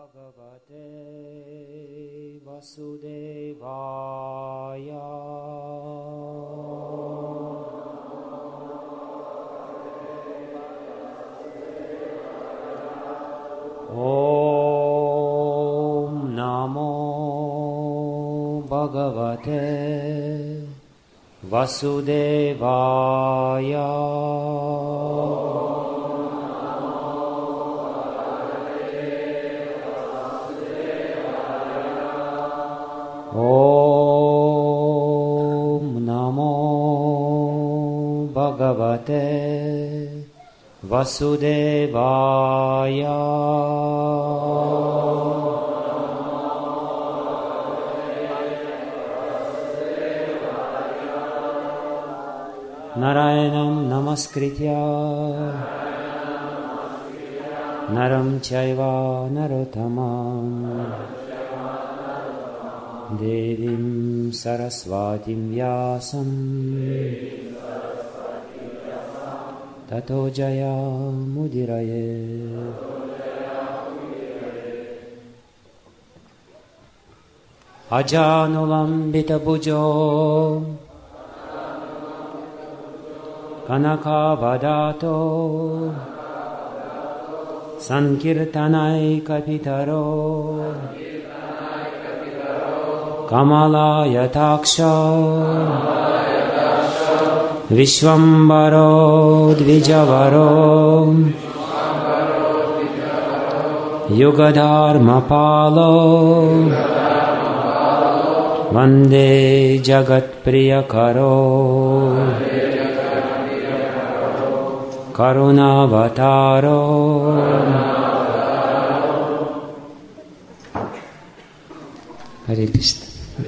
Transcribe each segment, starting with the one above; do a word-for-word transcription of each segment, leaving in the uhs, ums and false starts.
Bhagavate Vasudevaya. Om Namo Bhagavate Vasudevaya. Om Namo Bhagavate Vasudevaya. Narayanam Namaskritya Naram Chaiva Narottamam Devim Saraswatim Vyasam Tato Jaya Mudiraye. Ajanulambita Bhujo Kanakavadato Sankirtanai Kapitaro Kamala Yataksha Vishwambaro Dvijavaro Yugadharma Palo Vande Jagat Priyakaro Karunavataro. Харе Кришна.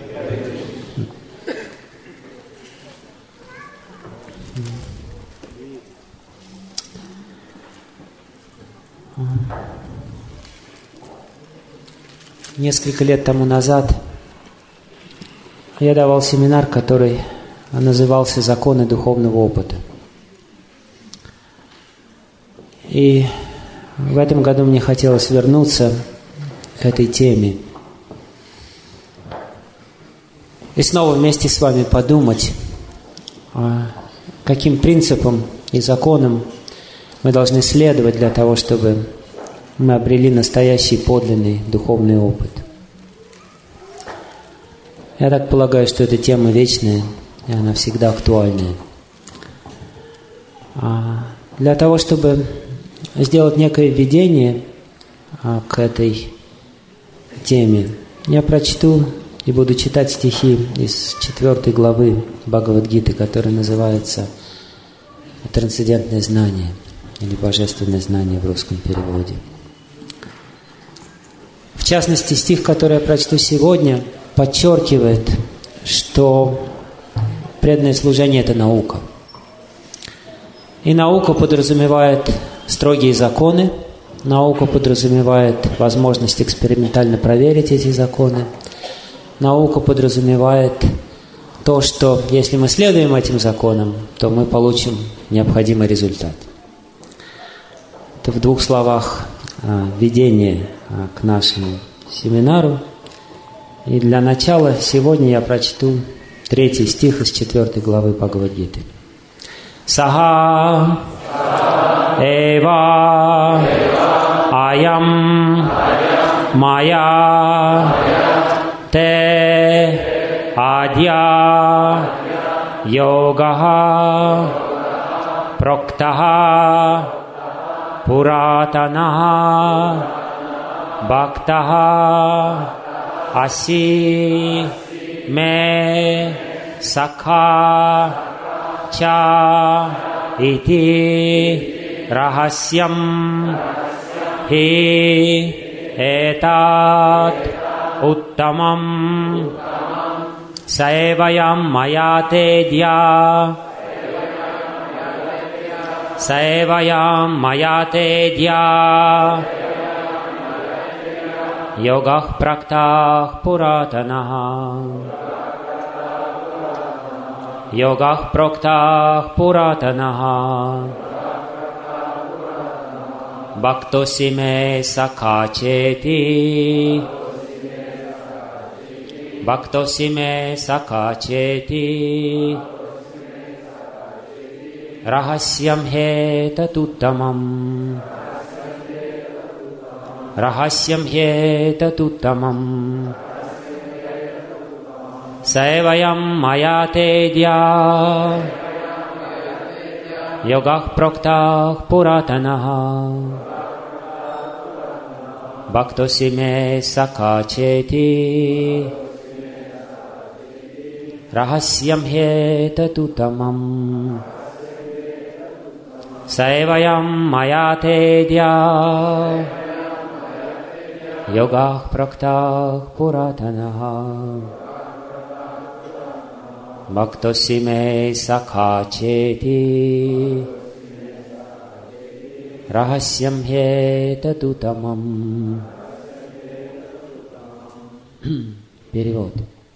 Несколько лет тому назад я давал семинар, который назывался «Законы духовного опыта». И в этом году мне хотелось вернуться к этой теме и снова вместе с вами подумать, каким принципам и законам мы должны следовать для того, чтобы мы обрели настоящий подлинный духовный опыт. Я так полагаю, что эта тема вечная, и она всегда актуальная. Для того, чтобы сделать некое введение к этой теме, я прочту и буду читать стихи из четвертой главы Бхагавад-гиты, которая называется «Трансцендентное знание» или «Божественное знание» в русском переводе. В частности, стих, который я прочту сегодня, подчеркивает, что преданное служение – это наука. И наука подразумевает строгие законы, наука подразумевает возможность экспериментально проверить эти законы, наука подразумевает то, что если мы следуем этим законам, то мы получим необходимый результат. Это в двух словах введение к нашему семинару. И для начала сегодня я прочту третий стих из четвертой главы Бхагавад-гиты. Саха эва аям мая те адья йогаха проктаха пуратанаха бхактаха аси ме сакха ча ити рахасьям хи этат уттамам саеваям маятедья саеваям маятедья йогах практах пуратанаха йогах проктах пуратанаха Bhaktosime sakacheti. Bhaktosime sakacheti. Rahasyam hetatuttamam. Rahasyam hetatuttamam. Saevayam mayatedya. Yogah proktah puratanaha. Bhaktosime sakacheti. Rahasyam hetatuttamam. Saevayam mayatedya. Yogah praktah puratanaha. Bhaktosime sakacheti. Rahasyam hetatuttamam. Перевод.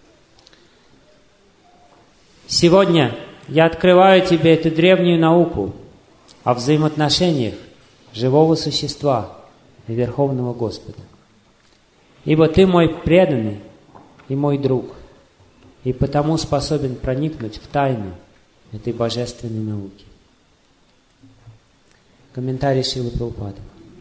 Сегодня я открываю тебе эту древнюю науку о взаимоотношениях живого существа и Верховного Господа. Ибо ты мой преданный и мой друг, и потому способен проникнуть в тайну этой божественной науки. Комментарий Шрилы Прабхупады.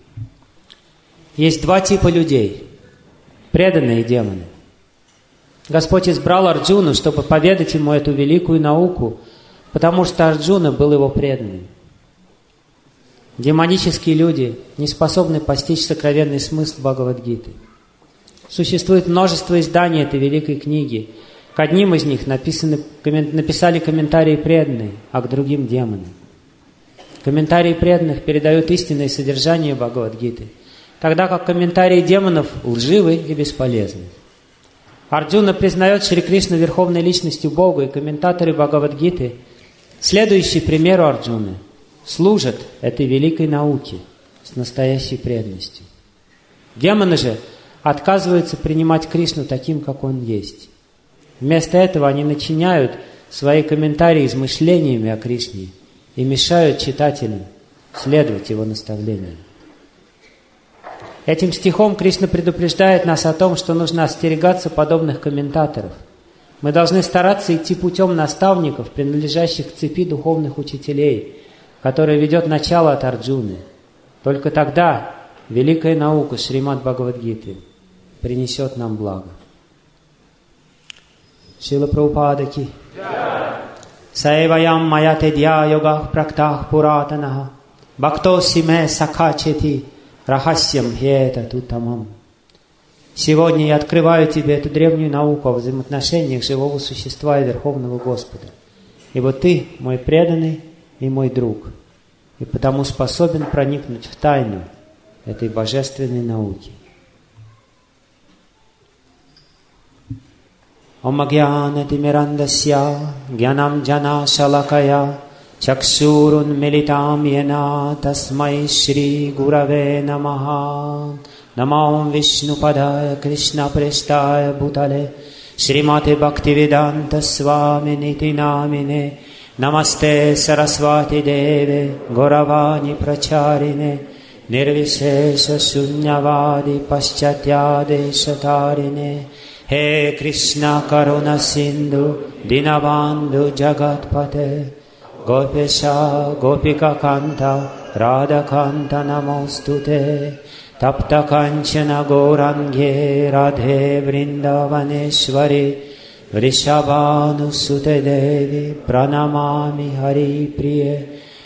Есть два типа людей – преданные и демоны. Господь избрал Арджуну, чтобы поведать ему эту великую науку, потому что Арджуна был его преданным. Демонические люди не способны постичь сокровенный смысл Бхагавад-гиты. Существует множество изданий этой великой книги. К одним из них написаны, написали комментарии преданные, а к другим демоны. Комментарии преданных передают истинное содержание Бхагавад-гиты, тогда как комментарии демонов лживы и бесполезны. Арджуна признает Шри Кришну верховной личностью Бога, и комментаторы Бхагавад-гиты, следующие примеру Арджуны, служат этой великой науке с настоящей преданностью. Демоны же отказываются принимать Кришну таким, как Он есть. Вместо этого они начиняют свои комментарии измышлениями о Кришне и мешают читателям следовать Его наставлениям. Этим стихом Кришна предупреждает нас о том, что нужно остерегаться подобных комментаторов. Мы должны стараться идти путем наставников, принадлежащих к цепи духовных учителей, которая ведет начало от Арджуны. Только тогда великая наука Шримад Бхагавад-гиты принесет нам благо. Шрила Прабхупада ки. Саеваям маятедья йогах практах пуратанаха. Бхактосиме сакачети рахасьям хетатутамам. Сегодня я открываю тебе эту древнюю науку о взаимоотношениях живого существа и Верховного Господа. Ибо ты мой преданный и мой друг, и потому способен проникнуть в тайну этой божественной науки. Om Gyanatimirandasya Gyanam Jana Shalakaya Chakshurun Militam Yena Tasmai Shri Gurave Namaha Namam Vishnu Padaya Krishna Prestaya Bhutale Shrimate Bhaktivedanta Swami Niti Namine Namaste Saraswati Deve Gauravani Pracharine Nirvishesha Shunyavadi Paschatyade Shatarine He Krishna Karuna Sindhu Dinabandhu Jagatpate Gopesha Gopika Kanta Radha Kanta Namostute Tapta Kanchana Gaurange Radhe Vrindavaneshwari Vrishabhanusute Devi Pranamami Hari Priye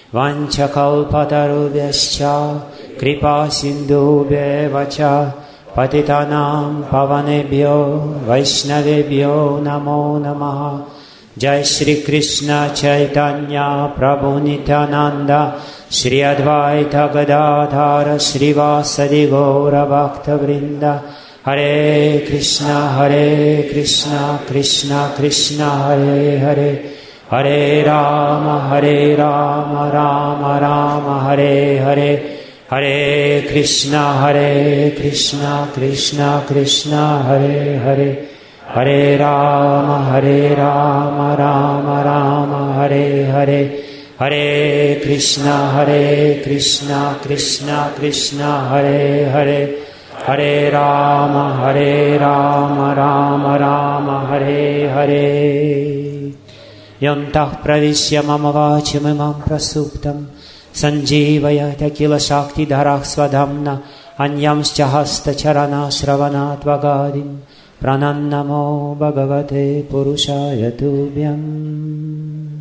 Vanchakalpatarubhyascha Kripa Sindhubhya Vacha Patitanam Pavanebhyo Vaishnavebhyo Namo Namaha Jai Shri Krishna Chaitanya Prabhu Nityananda Shri Advaita Gadadhara Shri Vasadi Gaura Bhakta Vrinda Hare Krishna Hare Krishna Krishna Krishna Hare Hare Hare Rama Hare Rama Rama Rama Hare Hare Hare Krishna Hare Krishna Krishna Krishna Hare Hare Hare Rama Hare Rama Rama Rama Hare Hare Харе Кришна, Харе Кришна, Кришна Кришна, Харе Харе, Харе Рама, Харе Рама, Рама Рама, Харе Харе. Йонтах правишья мама вачам имам прасуптам, сандживая такила шакти дарах свадамна, аньямшча хаста чарана шравана твагадим, прананнамо бхагавате пурушая тубьям.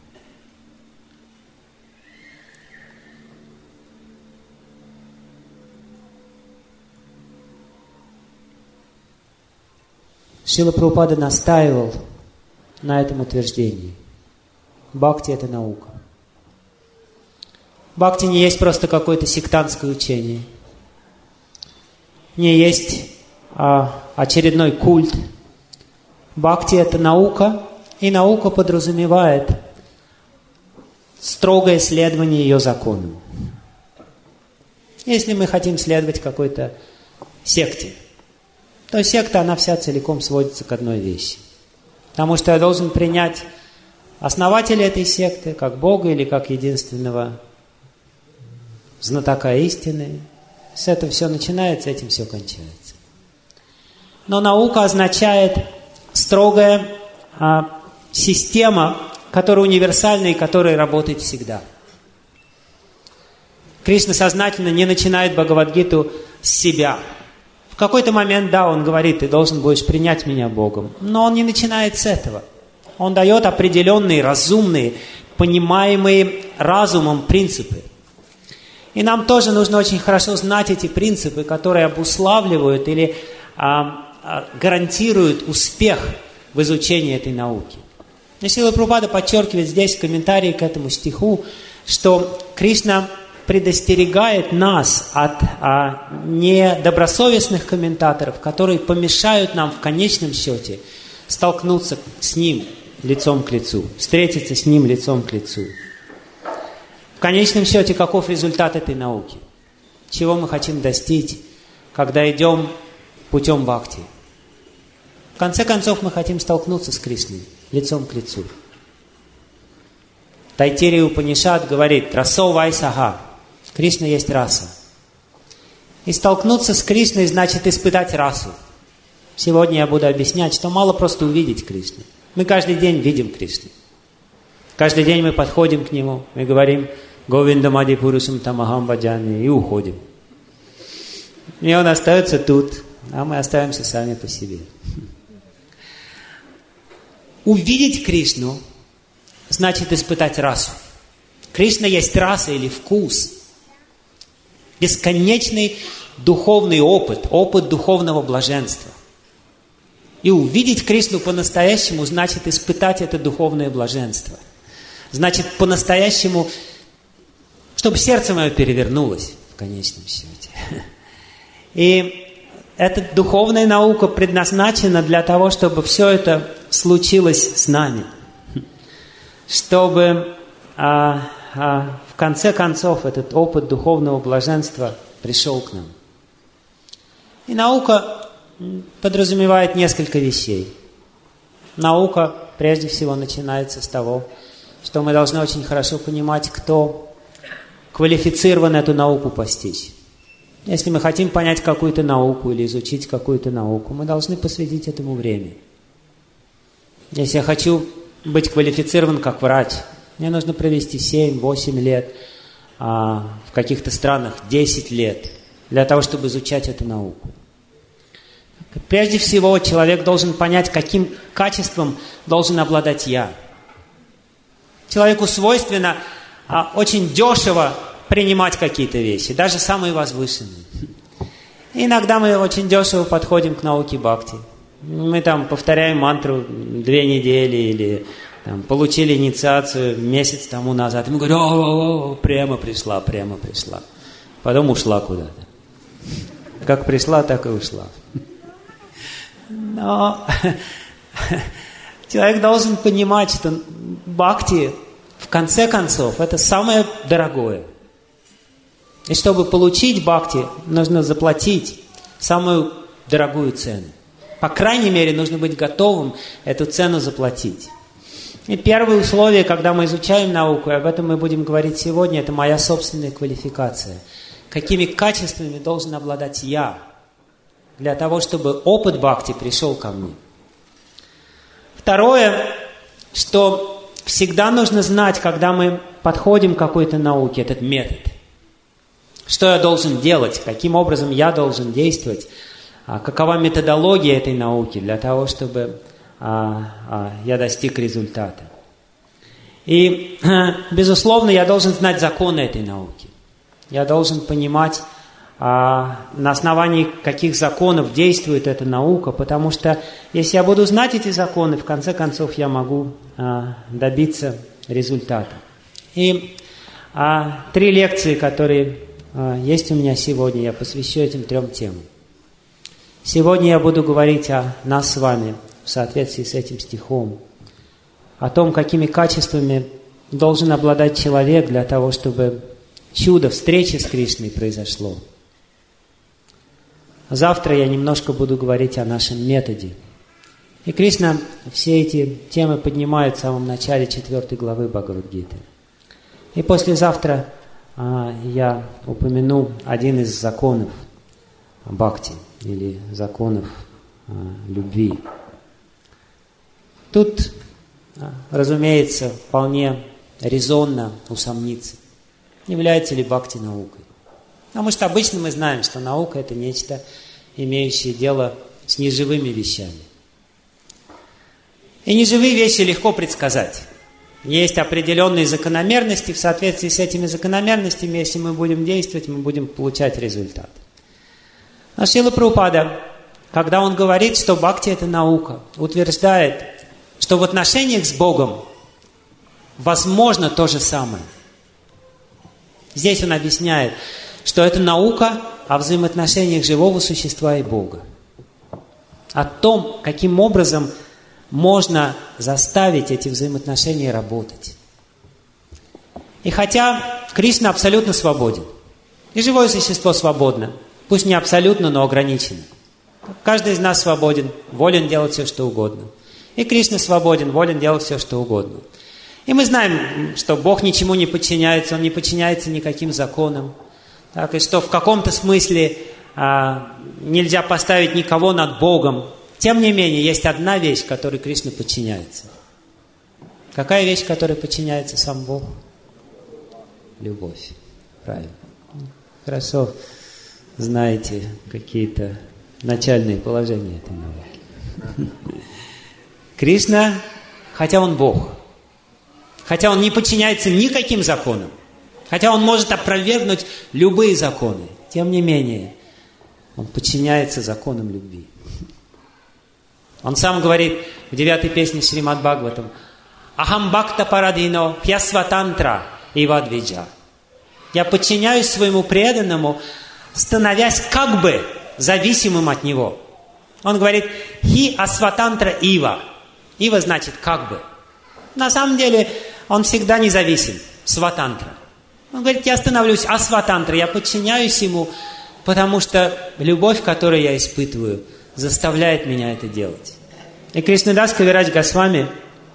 Шрила Прабхупада настаивал на этом утверждении. Бхакти – это наука. Бхакти не есть просто какое-то сектантское учение. Не есть а, очередной культ. Бхакти – это наука, и наука подразумевает строгое следование ее законам. Если мы хотим следовать какой-то секте, то секта, она вся целиком сводится к одной вещи. Потому что я должен принять основателя этой секты как Бога или как единственного знатока истины. С этого все начинается, этим все кончается. Но наука означает строгая а, система, которая универсальна и которая работает всегда. Кришна сознательно не начинает Бхагавад-гиту с себя. В какой-то момент, да, он говорит, ты должен будешь принять меня Богом. Но он не начинает с этого. Он дает определенные, разумные, понимаемые разумом принципы. И нам тоже нужно очень хорошо знать эти принципы, которые обуславливают или а, а, гарантируют успех в изучении этой науки. И Шрила Прабхупада подчеркивает здесь в комментарии к этому стиху, что Кришна предостерегает нас от а, недобросовестных комментаторов, которые помешают нам в конечном счете столкнуться с Ним лицом к лицу, встретиться с Ним лицом к лицу. В конечном счете, каков результат этой науки? Чего мы хотим достичь, когда идем путем бхакти? В конце концов, мы хотим столкнуться с Кришной лицом к лицу. Тайтирия Упанишад говорит: «Расо вайсаха». Кришна есть раса. И столкнуться с Кришной значит испытать расу. Сегодня я буду объяснять, что мало просто увидеть Кришну. Мы каждый день видим Кришну. Каждый день мы подходим к Нему, мы говорим «Говиндам ади пурусам тамахам баджами» и уходим. И Он остается тут, а мы остаемся сами по себе. Увидеть Кришну значит испытать расу. Кришна есть раса или вкус. Бесконечный духовный опыт, опыт духовного блаженства. И увидеть Кришну по-настоящему значит испытать это духовное блаженство. Значит, по-настоящему, чтобы сердце мое перевернулось в конечном счете. И эта духовная наука предназначена для того, чтобы все это случилось с нами. Чтобы а, а, в конце концов этот опыт духовного блаженства пришел к нам. И наука подразумевает несколько вещей. Наука прежде всего начинается с того, что мы должны очень хорошо понимать, кто квалифицирован эту науку постичь. Если мы хотим понять какую-то науку или изучить какую-то науку, мы должны посвятить этому время. Если я хочу быть квалифицирован как врач, мне нужно провести семь-восемь лет, а в каких-то странах десять лет, для того, чтобы изучать эту науку. Прежде всего, человек должен понять, каким качеством должен обладать я. Человеку свойственно а, очень дешево принимать какие-то вещи, даже самые возвышенные. Иногда мы очень дешево подходим к науке бхакти. Мы там повторяем мантру две недели или там, получили инициацию месяц тому назад. И мы говорим: о-о-о, прямо пришла, прямо пришла. Потом ушла куда-то. Как пришла, так и ушла. Но человек должен понимать, что бхакти, в конце концов, это самое дорогое. И чтобы получить бхакти, нужно заплатить самую дорогую цену. По крайней мере, нужно быть готовым эту цену заплатить. И первое условие, когда мы изучаем науку, и об этом мы будем говорить сегодня, это моя собственная квалификация. Какими качествами должен обладать я, для того, чтобы опыт бхакти пришел ко мне. Второе, что всегда нужно знать, когда мы подходим к какой-то науке, этот метод. Что я должен делать, каким образом я должен действовать, какова методология этой науки для того, чтобы а, а, я достиг результата. И, безусловно, я должен знать законы этой науки. Я должен понимать, а, на основании каких законов действует эта наука, потому что если я буду знать эти законы, в конце концов я могу а, добиться результата. И а, три лекции, которые а, есть у меня сегодня, я посвящу этим трем темам. Сегодня я буду говорить о нас с вами в соответствии с этим стихом, о том, какими качествами должен обладать человек для того, чтобы чудо встречи с Кришной произошло. Завтра я немножко буду говорить о нашем методе. И Кришна все эти темы поднимает в самом начале четвертой главы Бхагавад-гиты. И послезавтра а, я упомяну один из законов бхакти, или законов а, любви. Тут, а, разумеется, вполне резонно усомниться, является ли бхакти наукой. Потому что обычно мы знаем, что наука – это нечто, имеющее дело с неживыми вещами. И неживые вещи легко предсказать. Есть определенные закономерности, в соответствии с этими закономерностями, если мы будем действовать, мы будем получать результат. Но Шрила Прабхупада, когда он говорит, что бхакти – это наука, утверждает, что в отношениях с Богом возможно то же самое. Здесь он объясняет, что это наука о взаимоотношениях живого существа и Бога. О том, каким образом можно заставить эти взаимоотношения работать. И хотя Кришна абсолютно свободен, и живое существо свободно, пусть не абсолютно, но ограниченно. Каждый из нас свободен, волен делать все, что угодно. И Кришна свободен, волен делать все, что угодно. И мы знаем, что Бог ничему не подчиняется, Он не подчиняется никаким законам. Так, и что в каком-то смысле а, нельзя поставить никого над Богом. Тем не менее, есть одна вещь, которой Кришна подчиняется. Какая вещь, которой подчиняется сам Бог? Любовь. Правильно. Хорошо знаете какие-то начальные положения этой науки. Кришна, хотя Он Бог, хотя Он не подчиняется никаким законам, хотя Он может опровергнуть любые законы, тем не менее, Он подчиняется законам любви. Он сам говорит в девятой песне Шримад Бхагаватам: «Ахам бхакта парадино пьясватантра ивадвиджа». Я подчиняюсь своему преданному, становясь как бы зависимым от него. Он говорит: «Хи асватантра ива». Ива значит как бы. На самом деле он всегда независим. Сватантра. Он говорит: я становлюсь асватантра, я подчиняюсь ему, потому что любовь, которую я испытываю, заставляет меня это делать. И Кришнадас Кавирадж Госвами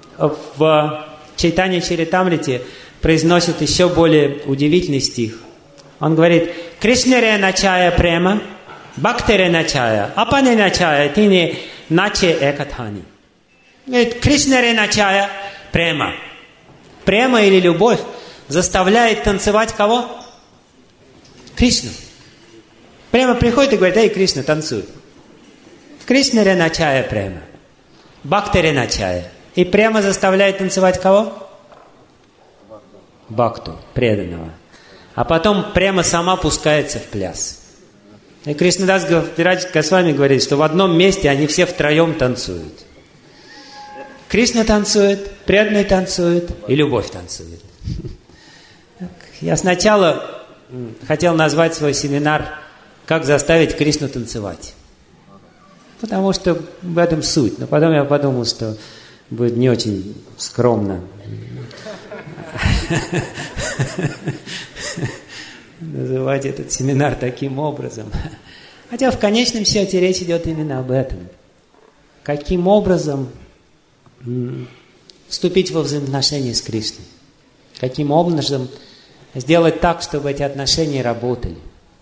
в Чайтанья Чаритамрите произносит еще более удивительный стих. Он говорит: «Кришнаре начая према, бхактере начая, апане начая, тине наче экатхани». Говорит: Кришнаре начая према. Према или любовь заставляет танцевать кого? Кришну. Према приходит и говорит: «Эй, Кришна, танцуй». Кришнаре начая према. Бхактере начая. И према заставляет танцевать кого? Бхакту, преданного. А потом према сама пускается в пляс. И Кришнадас Госвами говорит, что в одном месте они все втроем танцуют. Кришна танцует, преданный танцует и любовь танцует. Я сначала хотел назвать свой семинар «Как заставить Кришну танцевать». Потому что в этом суть. Но потом я подумал, что будет не очень скромно называть этот семинар таким образом. Хотя в конечном счете речь идет именно об этом. Каким образом вступить во взаимоотношения с Кришной. Каким образом сделать так, чтобы эти отношения работали.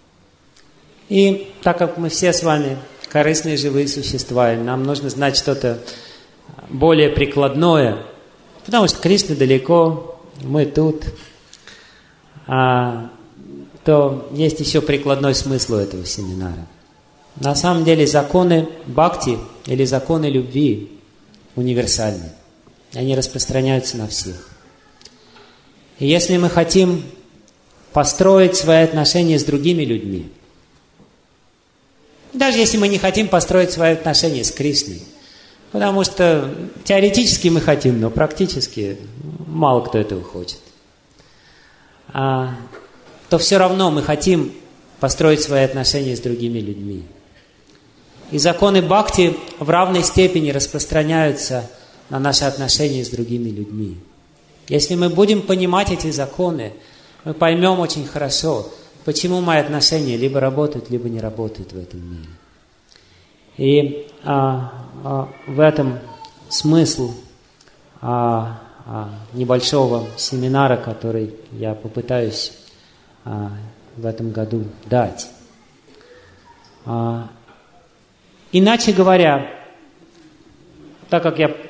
И так как мы все с вами корыстные живые существа, и нам нужно знать что-то более прикладное, потому что Кришна далеко, мы тут, а, то есть еще прикладной смысл у этого семинара. На самом деле законы бхакти или законы любви универсальны. Они распространяются на всех. И если мы хотим построить свои отношения с другими людьми, даже если мы не хотим построить свои отношения с Кришной, потому что теоретически мы хотим, но практически мало кто этого хочет, а, то все равно мы хотим построить свои отношения с другими людьми. И законы бхакти в равной степени распространяются на наши отношения с другими людьми. Если мы будем понимать эти законы, мы поймем очень хорошо, почему мои отношения либо работают, либо не работают в этом мире. И а, а, в этом смысл а, а, небольшого семинара, который я попытаюсь а, в этом году дать. А, иначе говоря, так как я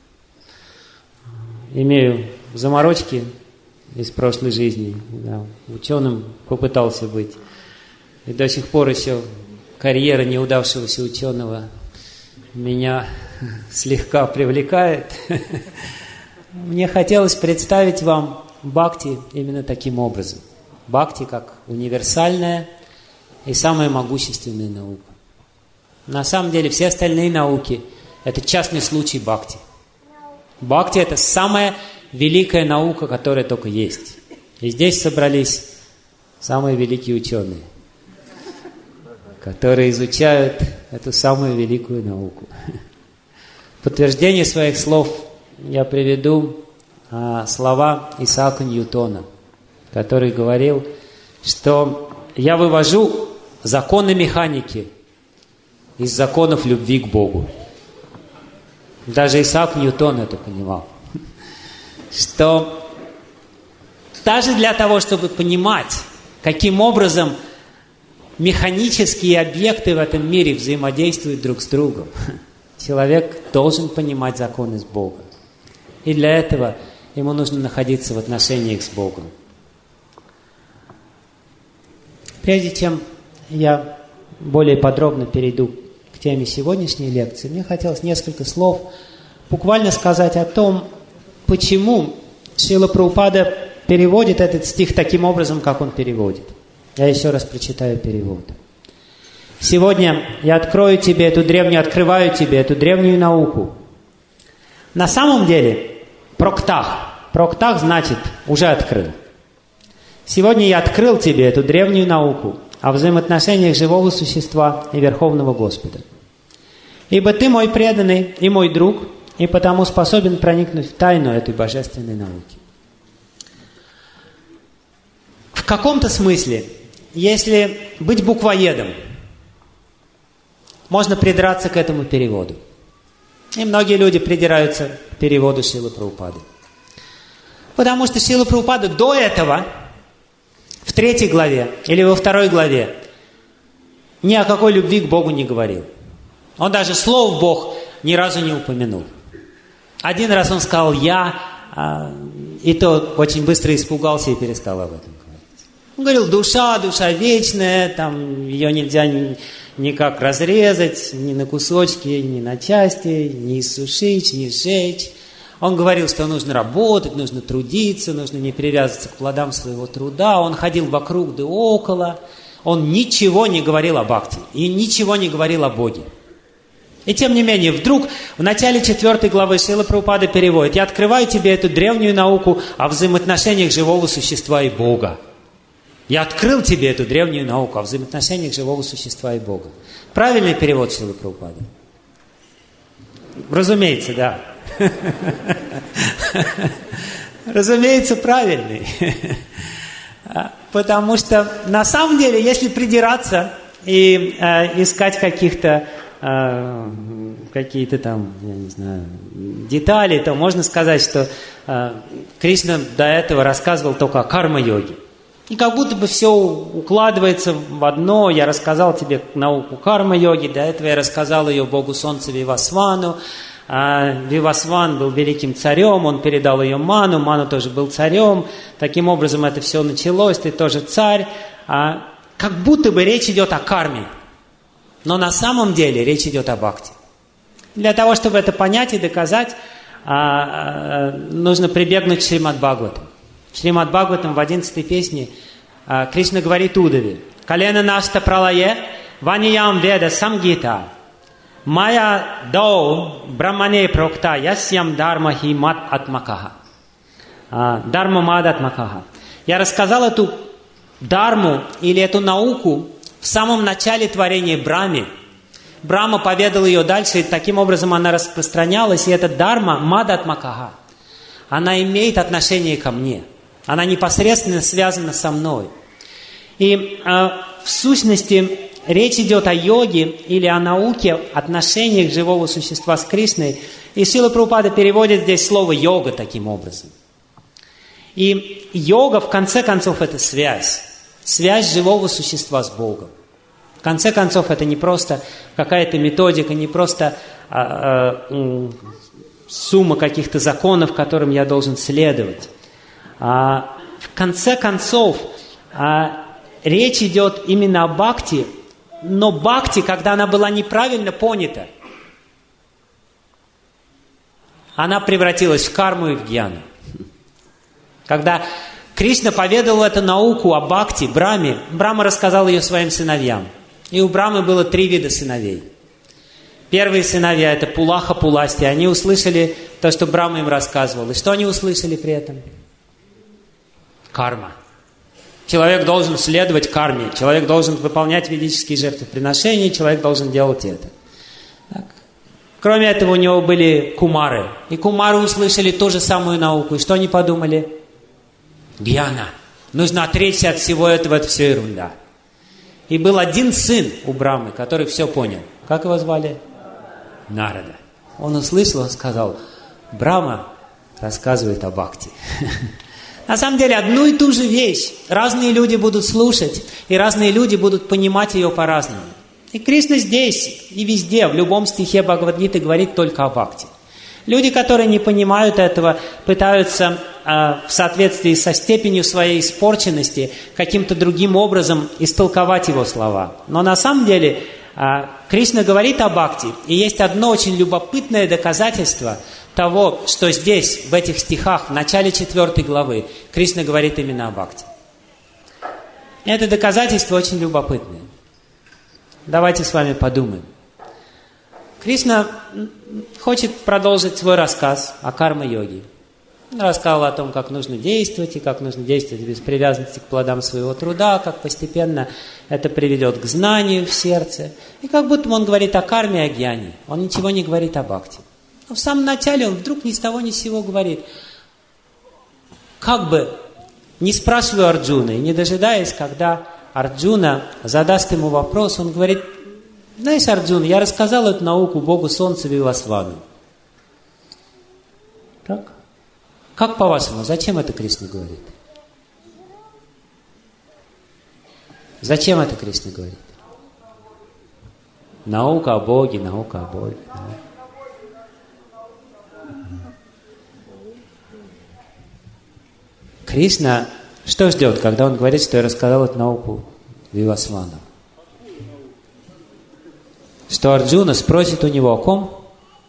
имею заморочки из прошлой жизни, да, ученым попытался быть, и до сих пор еще карьера неудавшегося ученого меня слегка привлекает. Мне хотелось представить вам бхакти именно таким образом. Бхакти как универсальная и самая могущественная наука. На самом деле все остальные науки – это частный случай бхакти. Бхакти – это самая великая наука, которая только есть. И здесь собрались самые великие ученые, которые изучают эту самую великую науку. В подтверждение своих слов я приведу а, слова Исаака Ньютона, который говорил, что я вывожу законы механики из законов любви к Богу. Даже Исаак Ньютон это понимал. Что даже для того, чтобы понимать, каким образом механические объекты в этом мире взаимодействуют друг с другом, человек должен понимать законы с Богом. И для этого ему нужно находиться в отношениях с Богом. Прежде чем я более подробно перейду к теме сегодняшней лекции, мне хотелось несколько слов буквально сказать о том, почему Шрила Прабхупада переводит этот стих таким образом, как он переводит. Я еще раз прочитаю перевод. Сегодня я открою тебе эту древнюю, открываю тебе эту древнюю науку. На самом деле, проктах. Проктах значит уже открыл. Сегодня я открыл тебе эту древнюю науку о взаимоотношениях живого существа и Верховного Господа. Ибо ты мой преданный и мой друг, и потому способен проникнуть в тайну этой божественной науки. В каком-то смысле, если быть буквоедом, можно придраться к этому переводу. И многие люди придираются к переводу Шрилы Прабхупады. Потому что Шрила Прабхупада до этого, в третьей главе или во второй главе, ни о какой любви к Богу не говорил. Он даже слов Бог ни разу не упомянул. Один раз он сказал «я», и то очень быстро испугался и перестал об этом говорить. Он говорил «душа, душа вечная, там ее нельзя никак разрезать, ни на кусочки, ни на части, ни иссушить, ни сжечь». Он говорил, что нужно работать, нужно трудиться, нужно не привязываться к плодам своего труда. Он ходил вокруг да около. Он ничего не говорил о бхакти и ничего не говорил о Боге. И тем не менее, вдруг в начале четвертой главы Шрила Прабхупада переводит: «Я открываю тебе эту древнюю науку о взаимоотношениях живого существа и Бога». Я открыл тебе эту древнюю науку о взаимоотношениях живого существа и Бога. Правильный перевод Шрилы Прабхупады? Разумеется, да. Разумеется, правильный. Потому что на самом деле, если придираться и э, искать каких-то э, какие-то там, я не знаю, детали, то можно сказать, что э, Кришна до этого рассказывал только о карма-йоге. И как будто бы все укладывается в одно. Я рассказал тебе науку карма-йоги, до этого я рассказал ее богу солнца Вивасвану. А Вивасван был великим царем, он передал ее Ману, Ману тоже был царем. Таким образом это все началось, ты тоже царь. А как будто бы речь идет о карме. Но на самом деле речь идет о бхакти. Для того, чтобы это понять и доказать, а, а, нужно прибегнуть к Шримад-Бхагаватам. В Шримад-Бхагаватам в одиннадцатой песне а, Кришна говорит Удаве: «Калена нашта пралае ваниям веда самгита майя доу брамане прокта ясьям дарма хи мат атмакаха». Дарма мад атмакаха. Я рассказал эту дарму или эту науку в самом начале творения Брахме. Брахма поведал ее дальше, и таким образом она распространялась, и эта дарма мад атмакаха, она имеет отношение ко мне. Она непосредственно связана со мной. И э, в сущности речь идет о йоге или о науке, отношениях живого существа с Кришной. И Шрила Прабхупада переводит здесь слово йога таким образом. И йога, в конце концов, это связь. Связь живого существа с Богом. В конце концов, это не просто какая-то методика, не просто э, э, сумма каких-то законов, которым я должен следовать. А, в конце концов, а, речь идет именно о бхакти, но бхакти, когда она была неправильно понята, она превратилась в карму и в гьяну. Когда Кришна поведал эту науку о бхакти, Брахме, Брахма рассказал ее своим сыновьям. И у Брахмы было три вида сыновей. Первые сыновья – это Пулаха, Пуласти. Они услышали то, что Брахма им рассказывал. И что они услышали при этом? Карма. Человек должен следовать карме. Человек должен выполнять ведические жертвоприношения. Человек должен делать это. Так. Кроме этого, у него были кумары. И кумары услышали ту же самую науку. И что они подумали? Гьяна. Нужно отречься от всего этого, это все ерунда. И был один сын у Брахмы, который все понял. Как его звали? Нарада. Он услышал, он сказал: Брахма рассказывает о бхакти. На самом деле, одну и ту же вещь разные люди будут слушать, и разные люди будут понимать ее по-разному. И Кришна здесь и везде, в любом стихе Бхагавад-гиты говорит только о бхакти. Люди, которые не понимают этого, пытаются э, в соответствии со степенью своей испорченности каким-то другим образом истолковать его слова. Но на самом деле э, Кришна говорит о бхакти, и есть одно очень любопытное доказательство того, что здесь, в этих стихах, в начале четвертой главы, Кришна говорит именно о бхакти. Это доказательство очень любопытное. Давайте с вами подумаем. Кришна хочет продолжить свой рассказ о карма-йоге. Он рассказал о том, как нужно действовать, и как нужно действовать без привязанности к плодам своего труда, как постепенно это приведет к знанию в сердце. И как будто он говорит о карме и о гьяне. Он ничего не говорит о бхакти. Но в самом начале он вдруг ни с того ни с сего говорит. Как бы не спрашивая Арджуна, и не дожидаясь, когда Арджуна задаст ему вопрос, он говорит: знаешь, Арджуна, я рассказал эту науку богу солнца Вивасвану. Так? Как по-вашему, зачем это Кришна говорит? Зачем это Кришна говорит? Наука о Боге, наука о Боге. Кришна что ждет, когда он говорит, что я рассказал эту науку Вивасвану? Что Арджуна спросит у него о ком?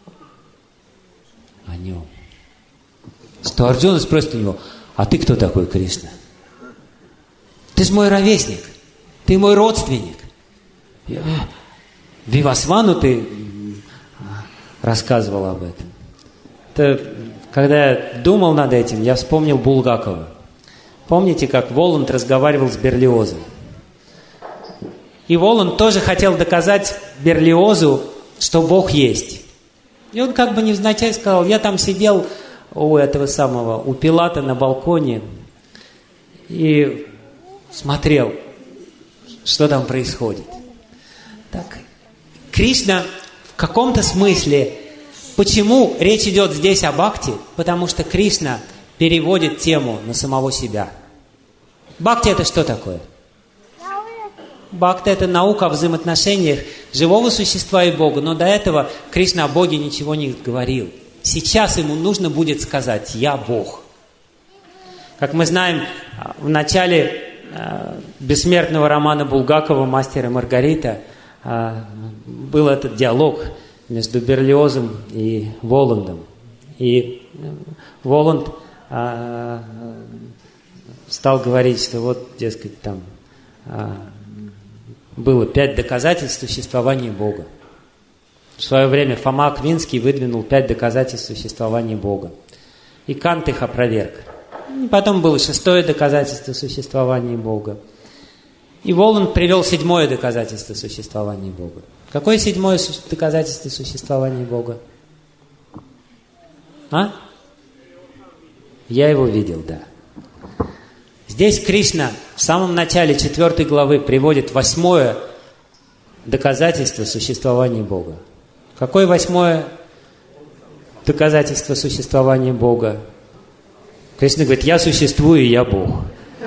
О нем. Что Арджуна спросит у него: а ты кто такой, Кришна? Ты же мой ровесник, ты мой родственник. Вивасвану ты рассказывал об этом. Это, когда я думал над этим, я вспомнил Булгакова. Помните, как Воланд разговаривал с Берлиозом? И Воланд тоже хотел доказать Берлиозу, что Бог есть. И он как бы невзначай сказал: я там сидел у этого самого, у Пилата на балконе и смотрел, что там происходит. Так. Кришна В каком-то смысле, почему речь идет здесь о бхакти? Потому что Кришна переводит тему на самого себя. Бхакти это что такое? Бхакти это наука о взаимоотношениях живого существа и Бога. Но до этого Кришна о Боге ничего не говорил. Сейчас ему нужно будет сказать «Я Бог». Как мы знаем, в начале э, бессмертного романа Булгакова «Мастер и Маргарита» э, был этот диалог между Берлиозом и Воландом. И Воланд э, стал говорить, что вот, дескать, там э, было пять доказательств существования Бога. В свое время Фома Аквинский выдвинул пять доказательств существования Бога. И Кант их опроверг. И потом было шестое доказательство существования Бога. И Воланд привел седьмое доказательство существования Бога. Какое седьмое доказательство существования Бога? А? Я его видел, да. Здесь Кришна в самом начале четвертой главы приводит восьмое доказательство существования Бога. Какое восьмое доказательство существования Бога? Кришна говорит, я существую, и я Бог.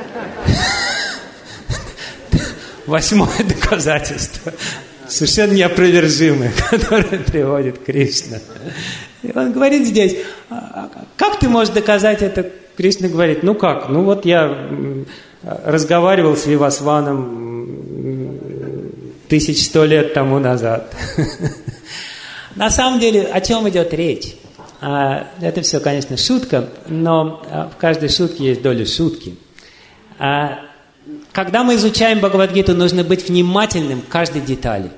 Восьмое доказательство, совершенно неопровержимое, которое приводит Кришна. И он говорит здесь, как ты можешь доказать это? Кришна говорит, ну как, ну вот я разговаривал с Вивасваном тысяч сто лет тому назад. На самом деле, о чем идет речь? Это все, конечно, шутка, но в каждой шутке есть доля шутки. Когда мы изучаем Бхагавад-гиту, нужно быть внимательным к каждой детали.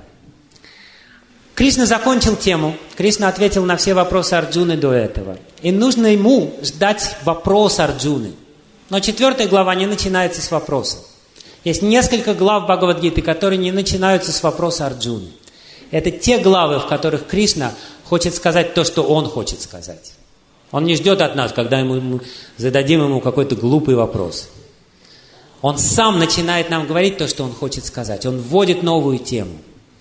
Кришна закончил тему, Кришна ответил на все вопросы Арджуны до этого. И нужно ему ждать вопрос Арджуны. Но четвертая глава не начинается с вопроса. Есть несколько глав Бхагавад-гиты, которые не начинаются с вопроса Арджуны. Это те главы, в которых Кришна хочет сказать то, что он хочет сказать. Он не ждет от нас, когда ему, мы зададим ему какой-то глупый вопрос. Он сам начинает нам говорить то, что он хочет сказать. Он вводит новую тему.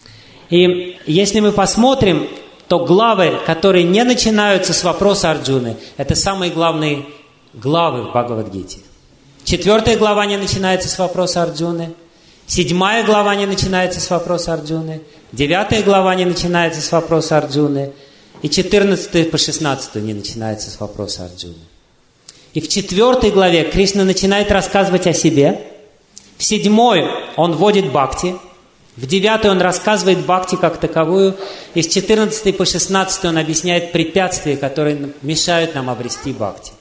И если мы посмотрим, то главы, которые не начинаются с вопроса Арджуны, это самые главные главы в Бхагавад-гите. Четвертая глава не начинается с вопроса Арджуны. Седьмая глава не начинается с вопроса Арджуны. Девятая глава не начинается с вопроса Арджуны. И четырнадцатая по шестнадцатую не начинается с вопроса Арджуны. И в четвертой главе Кришна начинает рассказывать о себе. В седьмой он вводит бхакти. В девятой он рассказывает бхакти как таковую. И с четырнадцатой по шестнадцатую он объясняет препятствия, которые мешают нам обрести бхакти.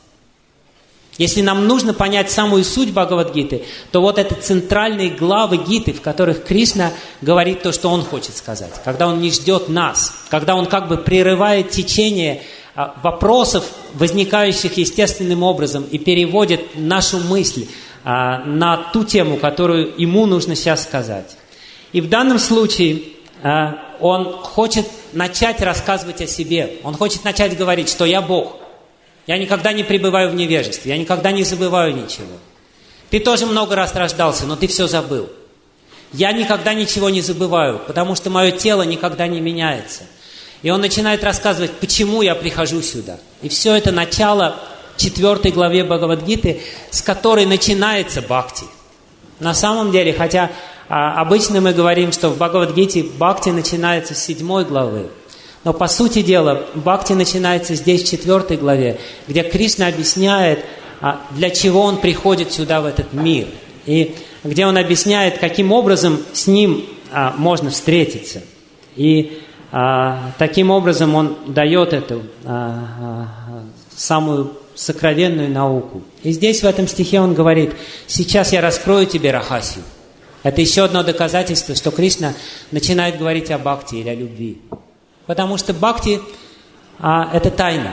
Если нам нужно понять самую суть Бхагавад-гиты, то вот это центральные главы гиты, в которых Кришна говорит то, что он хочет сказать. Когда он не ждет нас, когда он как бы прерывает течение вопросов, возникающих естественным образом, и переводит нашу мысль а, на ту тему, которую ему нужно сейчас сказать. И в данном случае а, он хочет начать рассказывать о себе. Он хочет начать говорить, что я Бог. Я никогда не пребываю в невежестве, я никогда не забываю ничего. Ты тоже много раз рождался, но ты все забыл. Я никогда ничего не забываю, потому что мое тело никогда не меняется. И он начинает рассказывать, почему я прихожу сюда. И все это начало четвертой главе Бхагавад-гиты, с которой начинается бхакти. На самом деле, хотя а, обычно мы говорим, что в Бхагавад-гите бхакти начинается с седьмой главы. Но по сути дела, бхакти начинается здесь, в четвертой главе, где Кришна объясняет, а, для чего он приходит сюда, в этот мир. И где он объясняет, каким образом с ним а, можно встретиться. И а, таким образом он дает эту а, а, самую сокровенную науку. И здесь в этом стихе он говорит, сейчас я раскрою тебе рахасью. Это еще одно доказательство, что Кришна начинает говорить о бхакти или о любви. Потому что бхакти а, – это тайна.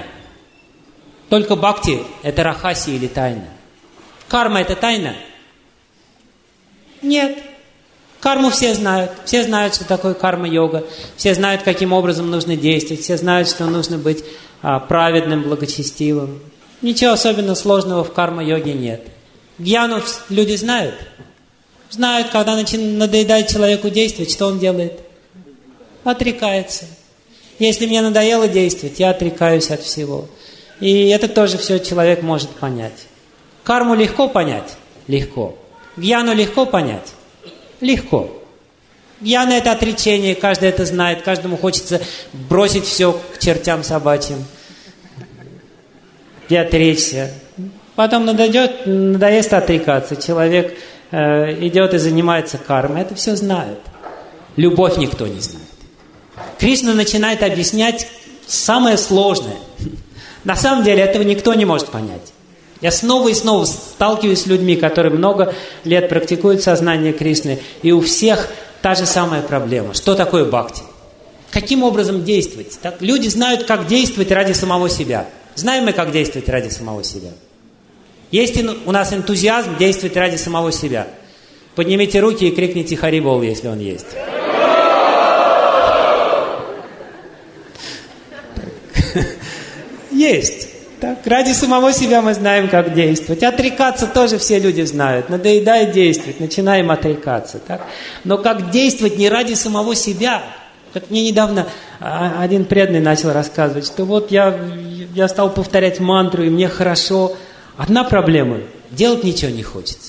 Только бхакти – это рахаси или тайна. Карма – это тайна? Нет. Карму все знают. Все знают, что такое карма-йога. Все знают, каким образом нужно действовать. Все знают, что нужно быть а, праведным, благочестивым. Ничего особенно сложного в карма-йоге нет. Гьяну люди знают. Знают, когда начинает надоедать человеку действовать, что он делает? Отрекается. Если мне надоело действовать, я отрекаюсь от всего. И это тоже все человек может понять. Карму легко понять? Легко. Гьяну легко понять? Легко. Гьяна – это отречение, каждый это знает, каждому хочется бросить все к чертям собачьим и отречься. Потом надоест, надоест отрекаться, человек э, идет и занимается кармой. Это все знают. Любовь никто не знает. Кришна начинает объяснять самое сложное. На самом деле этого никто не может понять. Я снова и снова сталкиваюсь с людьми, которые много лет практикуют сознание Кришны, и у всех та же самая проблема. Что такое бхакти? Каким образом действовать? Так, люди знают, как действовать ради самого себя. Знаем мы, как действовать ради самого себя? Есть у нас энтузиазм действовать ради самого себя. Поднимите руки и крикните «Харибол», если он есть. Есть. Так, ради самого себя мы знаем, как действовать. Отрекаться тоже все люди знают. Надоедает действовать, начинаем отрекаться. Так? Но как действовать не ради самого себя? Как мне недавно один преданный начал рассказывать, что вот я, я стал повторять мантру, и мне хорошо. Одна проблема – делать ничего не хочется.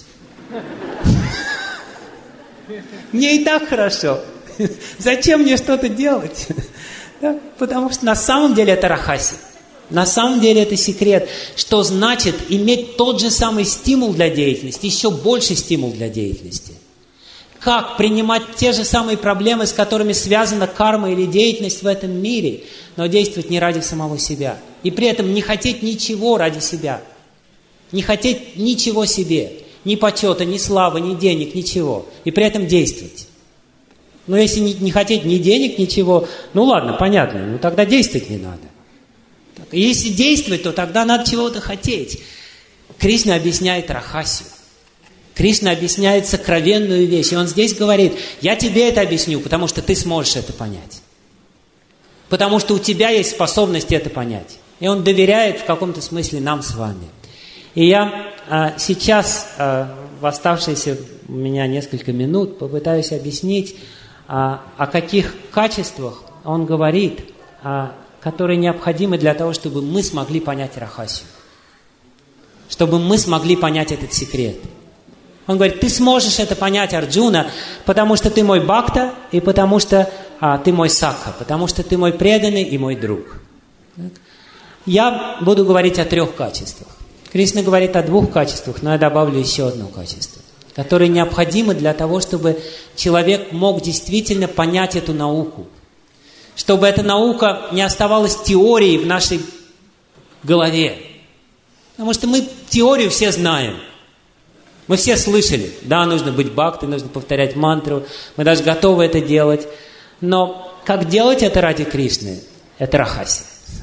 Мне и так хорошо. Зачем мне что-то делать? Потому что на самом деле это рахаси. На самом деле это секрет, что значит иметь тот же самый стимул для деятельности, еще больше стимул для деятельности. Как принимать те же самые проблемы, с которыми связана карма или деятельность в этом мире, но действовать не ради самого себя. И при этом не хотеть ничего ради себя. Не хотеть ничего себе. Ни почета, ни славы, ни денег, ничего. И при этом действовать. Но если не, не хотеть ни денег, ничего, ну ладно, понятно, ну тогда действовать не надо. Так, если действовать, то тогда надо чего-то хотеть. Кришна объясняет рахасию. Кришна объясняет сокровенную вещь. И он здесь говорит, я тебе это объясню, потому что ты сможешь это понять. Потому что у тебя есть способность это понять. И он доверяет в каком-то смысле нам с вами. И я а, сейчас, а, в оставшиеся у меня несколько минут, попытаюсь объяснить, а, о каких качествах он говорит, а, которые необходимы для того, чтобы мы смогли понять рахасию. Чтобы мы смогли понять этот секрет. Он говорит, ты сможешь это понять, Арджуна, потому что ты мой бхакта, и потому что а, ты мой сакха, потому что ты мой преданный и мой друг. Так. Я буду говорить о трех качествах. Кришна говорит о двух качествах, но я добавлю еще одно качество, которые необходимы для того, чтобы человек мог действительно понять эту науку. Чтобы эта наука не оставалась теорией в нашей голове. Потому что мы теорию все знаем. Мы все слышали, да, нужно быть бхактой, нужно повторять мантру, мы даже готовы это делать. Но как делать это ради Кришны? Это рахаси.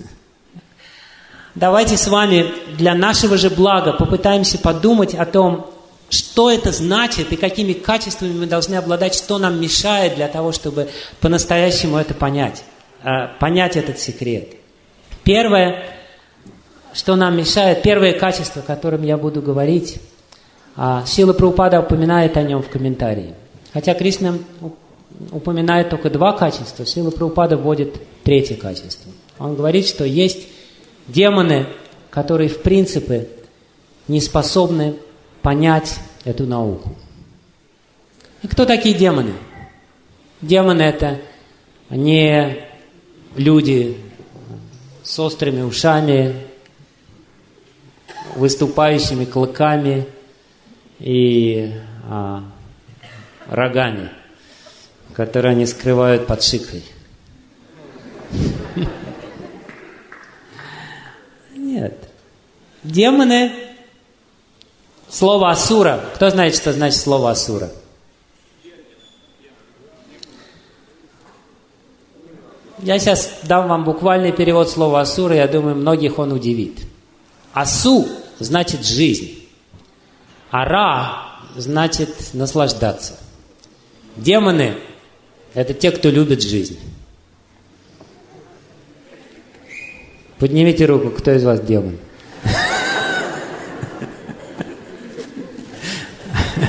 Давайте с вами для нашего же блага попытаемся подумать о том, что это значит и какими качествами мы должны обладать, что нам мешает для того, чтобы по-настоящему это понять, понять этот секрет. Первое, что нам мешает, первое качество, о котором я буду говорить, Шрила Прабхупада упоминает о нем в комментарии. Хотя Кришна упоминает только два качества, Шрила Прабхупада вводит третье качество. Он говорит, что есть демоны, которые в принципе не способны понять эту науку. И кто такие демоны? Демоны – это не люди с острыми ушами, выступающими клыками и а, рогами, которые они скрывают под шиквой. Нет. Демоны, слово асура. Кто знает, что значит слово асура? Я сейчас дам вам буквальный перевод слова асура, я думаю, многих он удивит. Асу значит жизнь. Ара значит наслаждаться. Демоны – это те, кто любит жизнь. Поднимите руку, кто из вас демон?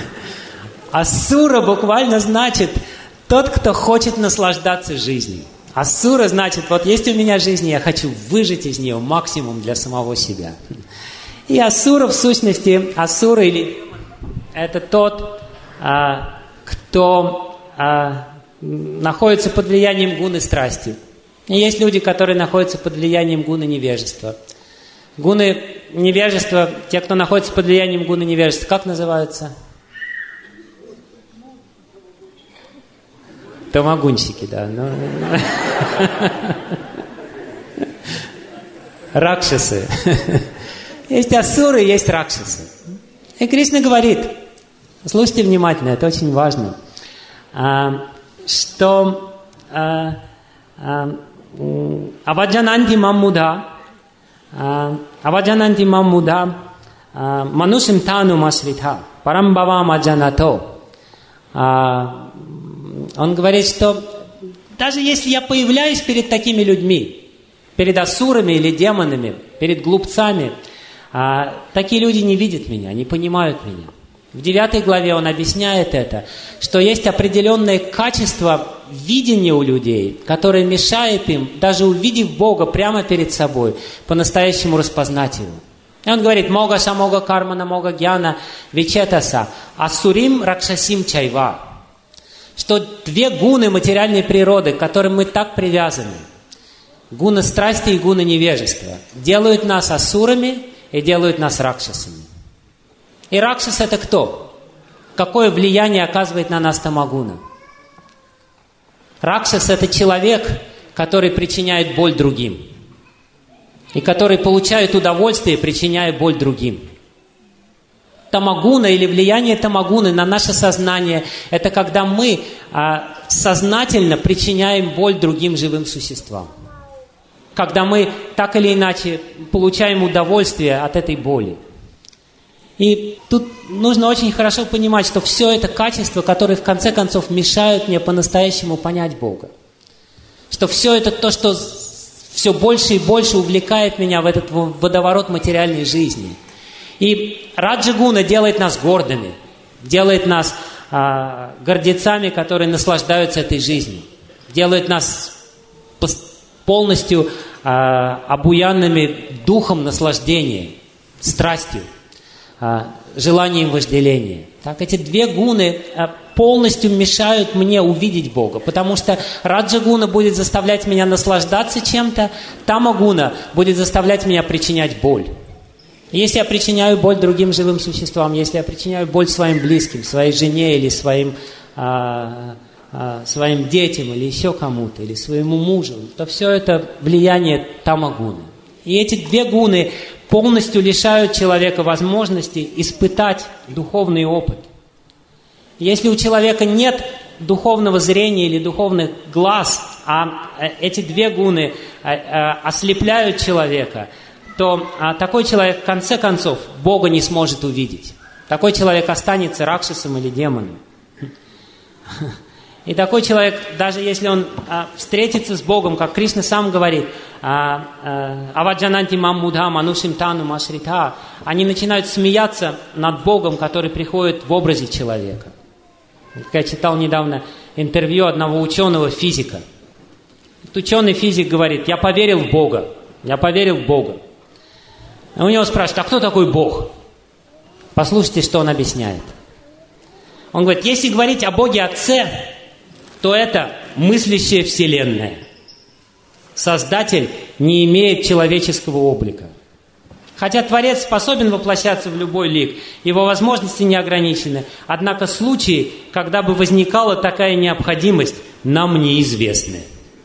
Асура буквально значит тот, кто хочет наслаждаться жизнью. Асура значит, вот есть у меня жизнь, я хочу выжать из нее максимум для самого себя. И асура в сущности, асура или это тот, а, кто а, находится под влиянием гуны страсти. И есть люди, которые находятся под влиянием гуны невежества. Гуны невежества, те, кто находится под влиянием гуны невежества, как называются? Тамагунщики, да. Ну, ракшасы. Есть асуры, есть ракшасы. И Кришна говорит, слушайте внимательно, это очень важно, что аваджананти маммуда, аваджананти маммуда, манушим тану масрита, парамбавам аджанато. Он говорит, что даже если я появляюсь перед такими людьми, перед асурами или демонами, перед глупцами, а, такие люди не видят меня, не понимают меня. В девятой главе он объясняет это, что есть определенное качество видения у людей, которое мешает им, даже увидев Бога прямо перед собой, по-настоящему распознать Его. И он говорит, мога самога кармана, мога гьяна, вичетаса, асурим ракшасим чайва. Что две гуны материальной природы, к которым мы так привязаны, гуна страсти и гуна невежества, делают нас асурами и делают нас ракшасами. И ракшас это кто? Какое влияние оказывает на нас тамагуна? Ракшас это человек, который причиняет боль другим. И который получает удовольствие, причиняя боль другим. Тамагуна или влияние тамагуны на наше сознание – это когда мы а, сознательно причиняем боль другим живым существам. Когда мы так или иначе получаем удовольствие от этой боли. И тут нужно очень хорошо понимать, что все это качества, которые в конце концов мешают мне по-настоящему понять Бога. Что все это то, что все больше и больше увлекает меня в этот водоворот материальной жизни. И раджа-гуна делает нас гордыми, делает нас а, гордецами, которые наслаждаются этой жизнью, делает нас полностью а, обуянными духом наслаждения, страстью, а, желанием вожделения. Так, эти две гуны а, полностью мешают мне увидеть Бога, потому что раджа-гуна будет заставлять меня наслаждаться чем-то, тама-гуна будет заставлять меня причинять боль. Если я причиняю боль другим живым существам, если я причиняю боль своим близким, своей жене или своим, а, а, своим детям, или еще кому-то, или своему мужу, то все это влияние тамагуны. И эти две гуны полностью лишают человека возможности испытать духовный опыт. Если у человека нет духовного зрения или духовных глаз, а эти две гуны ослепляют человека, то а, такой человек в конце концов Бога не сможет увидеть. Такой человек останется ракшасом или демоном. И такой человек, даже если он а, встретится с Богом, как Кришна сам говорит, аваджананти маммudha манушим тану машрита, они начинают смеяться над Богом, который приходит в образе человека. Я читал недавно интервью одного ученого-физика. Этот ученый-физик говорит, я поверил в Бога, я поверил в Бога. И у него спрашивают, а кто такой Бог? Послушайте, что он объясняет. Он говорит, если говорить о Боге Отце, то это мыслящая вселенная. Создатель не имеет человеческого облика. Хотя Творец способен воплощаться в любой лик, его возможности не ограничены. Однако случаи, когда бы возникала такая необходимость, нам неизвестны.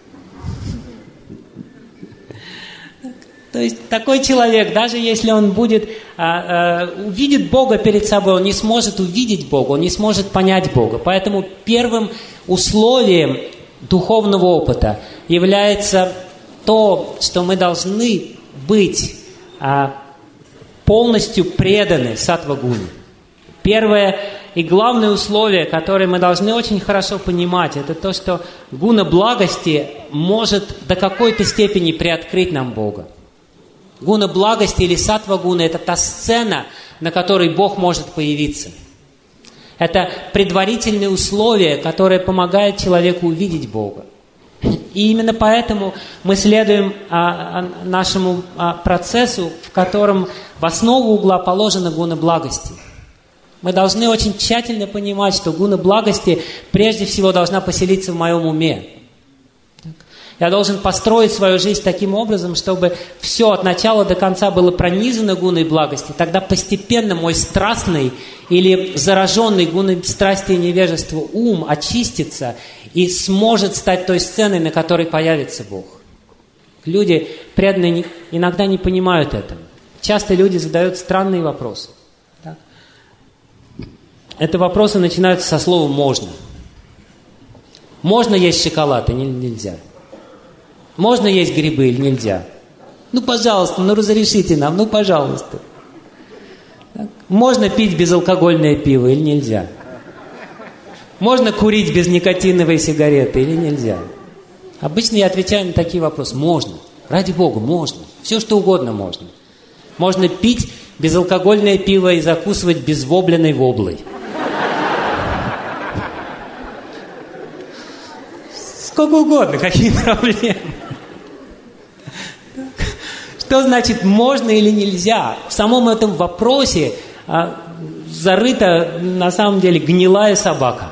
То есть такой человек, даже если он будет, а, а, увидит Бога перед собой, он не сможет увидеть Бога, он не сможет понять Бога. Поэтому первым условием духовного опыта является то, что мы должны быть а, полностью преданы саттва-гуне. Первое и главное условие, которое мы должны очень хорошо понимать, это то, что гуна благости может до какой-то степени приоткрыть нам Бога. Гуна благости или саттва-гуна – это та сцена, на которой Бог может появиться. Это предварительные условия, которые помогают человеку увидеть Бога. И именно поэтому мы следуем а, а, нашему а, процессу, в котором в основу угла положена гуна благости. Мы должны очень тщательно понимать, что гуна благости прежде всего должна поселиться в моем уме. Я должен построить свою жизнь таким образом, чтобы все от начала до конца было пронизано гуной благости. Тогда постепенно мой страстный или зараженный гуной страсти и невежества ум очистится и сможет стать той сценой, на которой появится Бог. Люди преданные иногда не понимают этого. Часто люди задают странные вопросы. Так? Это вопросы начинаются со слова «можно». Можно есть шоколад, а нельзя. Можно есть грибы или нельзя? Ну, пожалуйста, ну разрешите нам, ну, пожалуйста. Так? Можно пить безалкогольное пиво или нельзя? Можно курить без никотиновой сигареты или нельзя? Обычно я отвечаю на такие вопросы. Можно. Ради Бога, можно. Все, что угодно можно. Можно пить безалкогольное пиво и закусывать безвобленной воблой. Сколько угодно, какие проблемы. Что значит можно или нельзя? В самом этом вопросе а, зарыта на самом деле гнилая собака.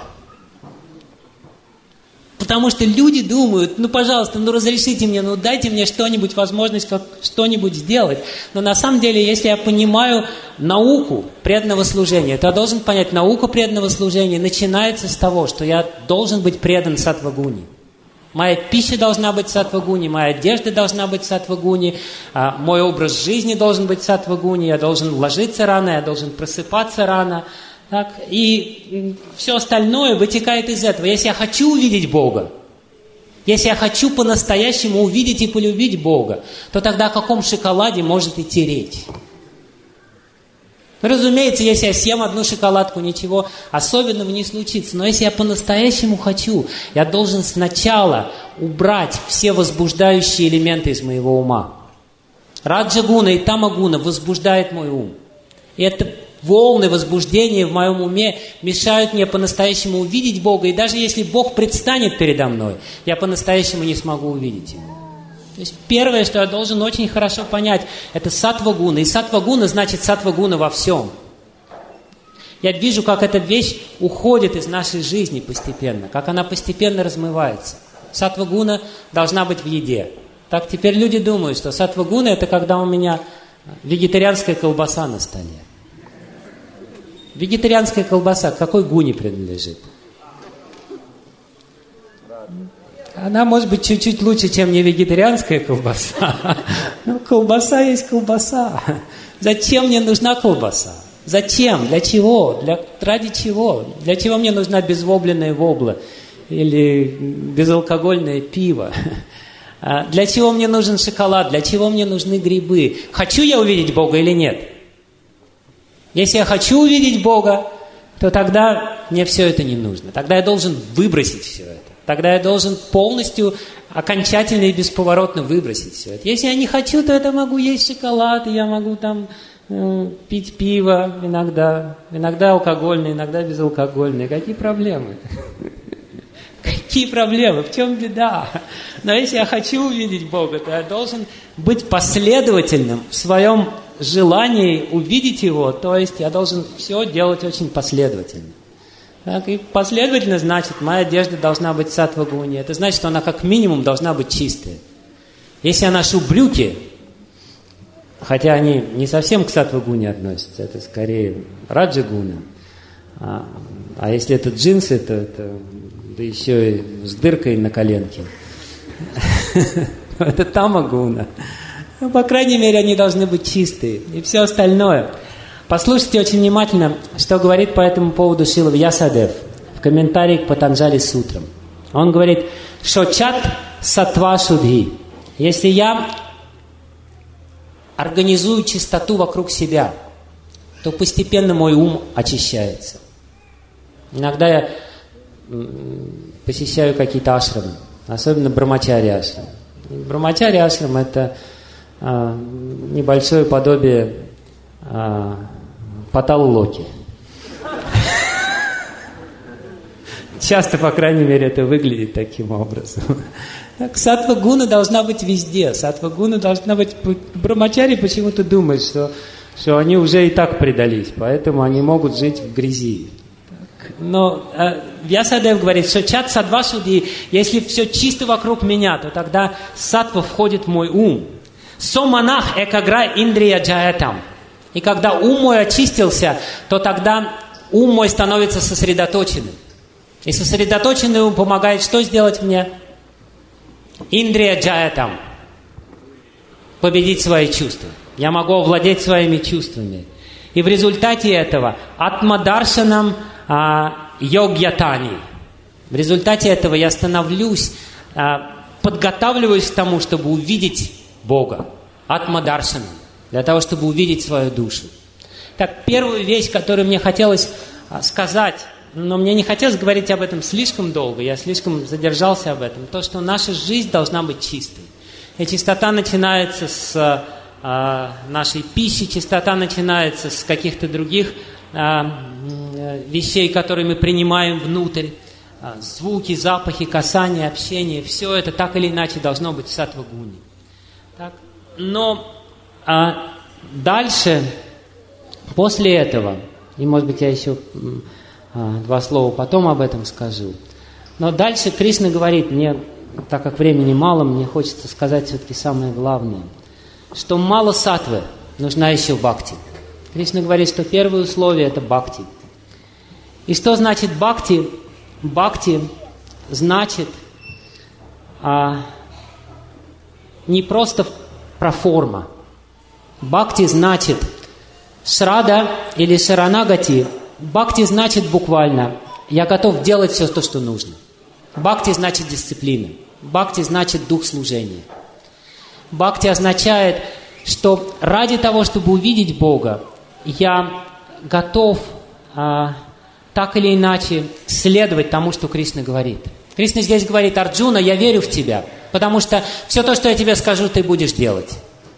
Потому что люди думают, ну, пожалуйста, ну, разрешите мне, ну, дайте мне что-нибудь, возможность как что-нибудь сделать. Но на самом деле, если я понимаю науку преданного служения, то я должен понять, наука преданного служения начинается с того, что я должен быть предан саттва-гуне. Моя пища должна быть саттва-гуне, моя одежда должна быть саттва-гуне, мой образ жизни должен быть саттва-гуне, я должен ложиться рано, я должен просыпаться рано. Так? И все остальное вытекает из этого. Если я хочу увидеть Бога, если я хочу по-настоящему увидеть и полюбить Бога, то тогда о каком шоколаде может идти речь? Разумеется, если я съем одну шоколадку, ничего особенного не случится. Но если я по-настоящему хочу, я должен сначала убрать все возбуждающие элементы из моего ума. Раджа-гуна и тама-гуна возбуждает мой ум. И это волны возбуждения в моем уме мешают мне по-настоящему увидеть Бога. И даже если Бог предстанет передо мной, я по-настоящему не смогу увидеть Его. То есть первое, что я должен очень хорошо понять, это саттва-гуна. И саттва-гуна значит саттва-гуна во всем. Я вижу, как эта вещь уходит из нашей жизни постепенно, как она постепенно размывается. Саттва-гуна должна быть в еде. Так теперь люди думают, что саттва-гуна это когда у меня вегетарианская колбаса на столе. Вегетарианская колбаса к какой гуне принадлежит? Она может быть чуть-чуть лучше, чем не вегетарианская колбаса. Но колбаса есть колбаса. Зачем мне нужна колбаса? Зачем? Для чего? Для... Ради чего? Для чего мне нужна безвобленная вобла? Или безалкогольное пиво? Для чего мне нужен шоколад? Для чего мне нужны грибы? Хочу я увидеть Бога или нет? Если я хочу увидеть Бога, то тогда мне все это не нужно. Тогда я должен выбросить все это. Тогда я должен полностью, окончательно и бесповоротно выбросить все это. Если я не хочу, то я могу есть шоколад, и я могу там э, пить пиво иногда. Иногда алкогольное, иногда безалкогольное. Какие проблемы? Какие проблемы? В чем беда? Но если я хочу увидеть Бога, то я должен быть последовательным в своем желании увидеть Его. То есть я должен все делать очень последовательно. Так, и последовательно значит, моя одежда должна быть саттва-гуне. Это значит, что она как минимум должна быть чистая. Если я ношу брюки, хотя они не совсем к саттва-гуне относятся, это скорее раджа-гуна. А, а если это джинсы, то это да еще и с дыркой на коленке. Это тама-гуна. По крайней мере, они должны быть чистые. И все остальное. Послушайте очень внимательно, что говорит по этому поводу Шрила Вьясадев в комментарии к Патанджали сутрам. Он говорит: «Шочат сатва шудхи». Если я организую чистоту вокруг себя, то постепенно мой ум очищается. Иногда я посещаю какие-то ашрамы, особенно брамачари ашрамы. Брамачари ашрам – это а, небольшое подобие а, Патал-локи. Часто, по крайней мере, это выглядит таким образом. Так, саттва-гуна должна быть везде. Саттва-гуна должна быть... Брамачари почему-то думают, что, что они уже и так предались, поэтому они могут жить в грязи. Так. Но э, Вьясадев говорит, что чат садва суди, если все чисто вокруг меня, то тогда саттва входит в мой ум. Соманах экагра индрия джаятам. И когда ум мой очистился, то тогда ум мой становится сосредоточенным. И сосредоточенный ум помогает что сделать мне? Индрия джаятам. Победить свои чувства. Я могу овладеть своими чувствами. И в результате этого атмадаршанам а, йогьятани. В результате этого я становлюсь, а, подготавливаюсь к тому, чтобы увидеть Бога. Атмадаршанам. Для того, чтобы увидеть свою душу. Так, первую вещь, которую мне хотелось а, сказать, но мне не хотелось говорить об этом слишком долго, я слишком задержался об этом, то, что наша жизнь должна быть чистой. И чистота начинается с а, нашей пищи, чистота начинается с каких-то других а, вещей, которые мы принимаем внутрь. А, звуки, запахи, касания, общение, все это так или иначе должно быть в саттва-гуне. Так? Но а, дальше, после этого, и может быть я еще а, два слова потом об этом скажу, но дальше Кришна говорит, мне, так как времени мало, мне хочется сказать все-таки самое главное, что мало саттвы, нужна еще бхакти. Кришна говорит, что первое условие – это бхакти. И что значит бхакти? Бхакти значит а, не просто про форма. Бхакти значит шрада или шаранагати. Бхакти значит буквально «я готов делать все то, что нужно». Бхакти значит дисциплина. Бхакти значит дух служения. Бхакти означает, что ради того, чтобы увидеть Бога, я готов а, так или иначе следовать тому, что Кришна говорит. Кришна здесь говорит: Арджуна, я верю в тебя, потому что все то, что я тебе скажу, ты будешь делать.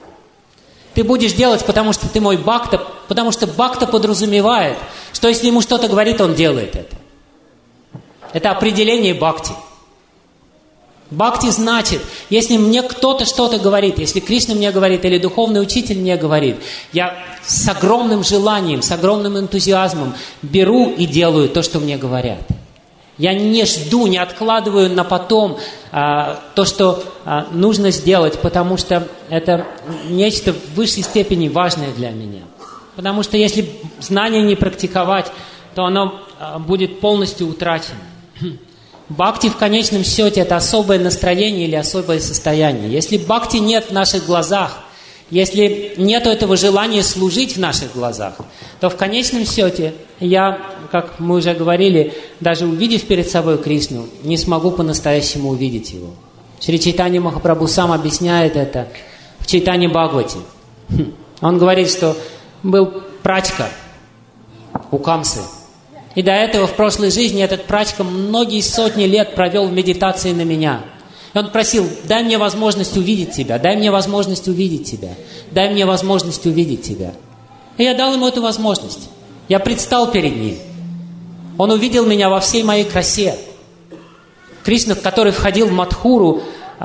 Ты будешь делать, потому что ты мой бхакта, потому что бхакта подразумевает, что если ему что-то говорит, он делает это. Это определение бхакти. Бхакти значит, если мне кто-то что-то говорит, если Кришна мне говорит, или духовный учитель мне говорит, я с огромным желанием, с огромным энтузиазмом беру и делаю то, что мне говорят. Я не жду, не откладываю на потом а, то, что а, нужно сделать, потому что это нечто в высшей степени важное для меня. Потому что если знание не практиковать, то оно а, будет полностью утрачено. Бхакти в конечном счете это особое настроение или особое состояние. Если бхакти нет в наших глазах, если нет этого желания служить в наших глазах, то в конечном счете я, как мы уже говорили, даже увидев перед собой Кришну, не смогу по-настоящему увидеть его. Шри Чайтанья Махапрабху сам объясняет это в Чайтанья Бхагавати. Он говорит, что был прачка у Камсы. И до этого в прошлой жизни этот прачка многие сотни лет провел в медитации на меня. И он просил: дай мне возможность увидеть тебя, дай мне возможность увидеть тебя, дай мне возможность увидеть тебя. И я дал ему эту возможность. Я предстал перед ним. Он увидел меня во всей моей красе. Кришна, который входил в Мадхуру,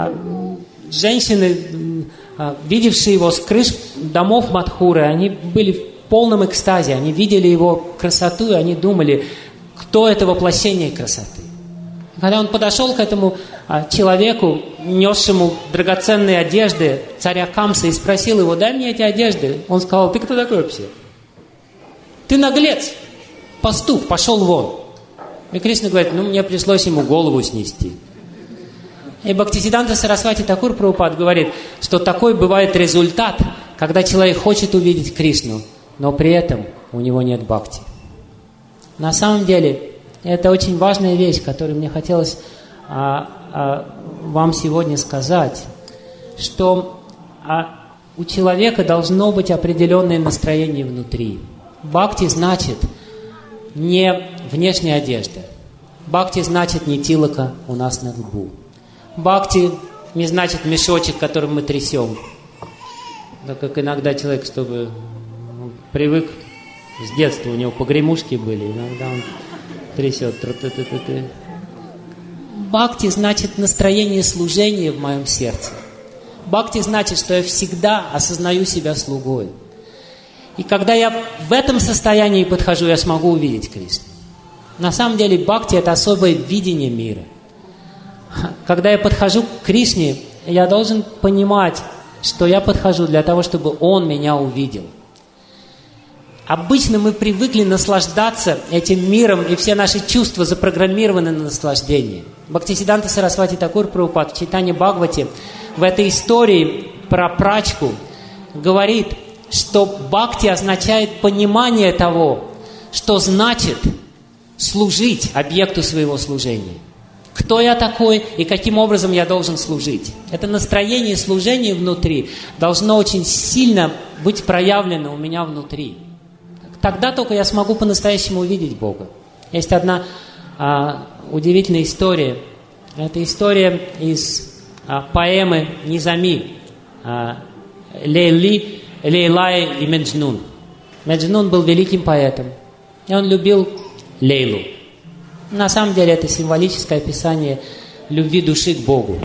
женщины, видевшие его с крыш домов Мадхуры, они были в полном экстазе, они видели его красоту, и они думали, кто это воплощение красоты. Когда он подошел к этому а, человеку, несшему драгоценные одежды царя Камсы, и спросил его: дай мне эти одежды, он сказал: ты кто такой вообще? Ты наглец, пастух, пошел вон. И Кришна говорит: ну, мне пришлось ему голову снести. И Бхактисиддханта Сарасвати Такур Прабхупад говорит, что такой бывает результат, когда человек хочет увидеть Кришну, но при этом у него нет бхакти. На самом деле, это очень важная вещь, которую мне хотелось а, а, вам сегодня сказать, что а, у человека должно быть определенное настроение внутри. Бхакти значит не внешняя одежда. Бхакти значит не тилака у нас на лбу. Бхакти не значит мешочек, которым мы трясем. Так как иногда человек, чтобы ну, привык с детства, у него погремушки были, иногда он трясет. бхакти значит настроение служения в моем сердце. Бхакти значит, что я всегда осознаю себя слугой. И когда я в этом состоянии подхожу, я смогу увидеть Кришну. На самом деле бхакти – это особое видение мира. Когда я подхожу к Кришне, я должен понимать, что я подхожу для того, чтобы Он меня увидел. Обычно мы привыкли наслаждаться этим миром, и все наши чувства запрограммированы на наслаждение. Бхактисиддханта Сарасвати Такур Прабхупад в Чайтанья Бхагавате в этой истории про прачку говорит, что бхакти означает понимание того, что значит служить объекту своего служения. Кто я такой и каким образом я должен служить. Это настроение служения внутри должно очень сильно быть проявлено у меня внутри. Тогда только я смогу по-настоящему увидеть Бога. Есть одна а, удивительная история. Это история из а, поэмы Низами а, Лейли, Лейлай и Меджнун. Меджнун был великим поэтом, и он любил Лейлу. На самом деле это символическое описание любви души к Богу.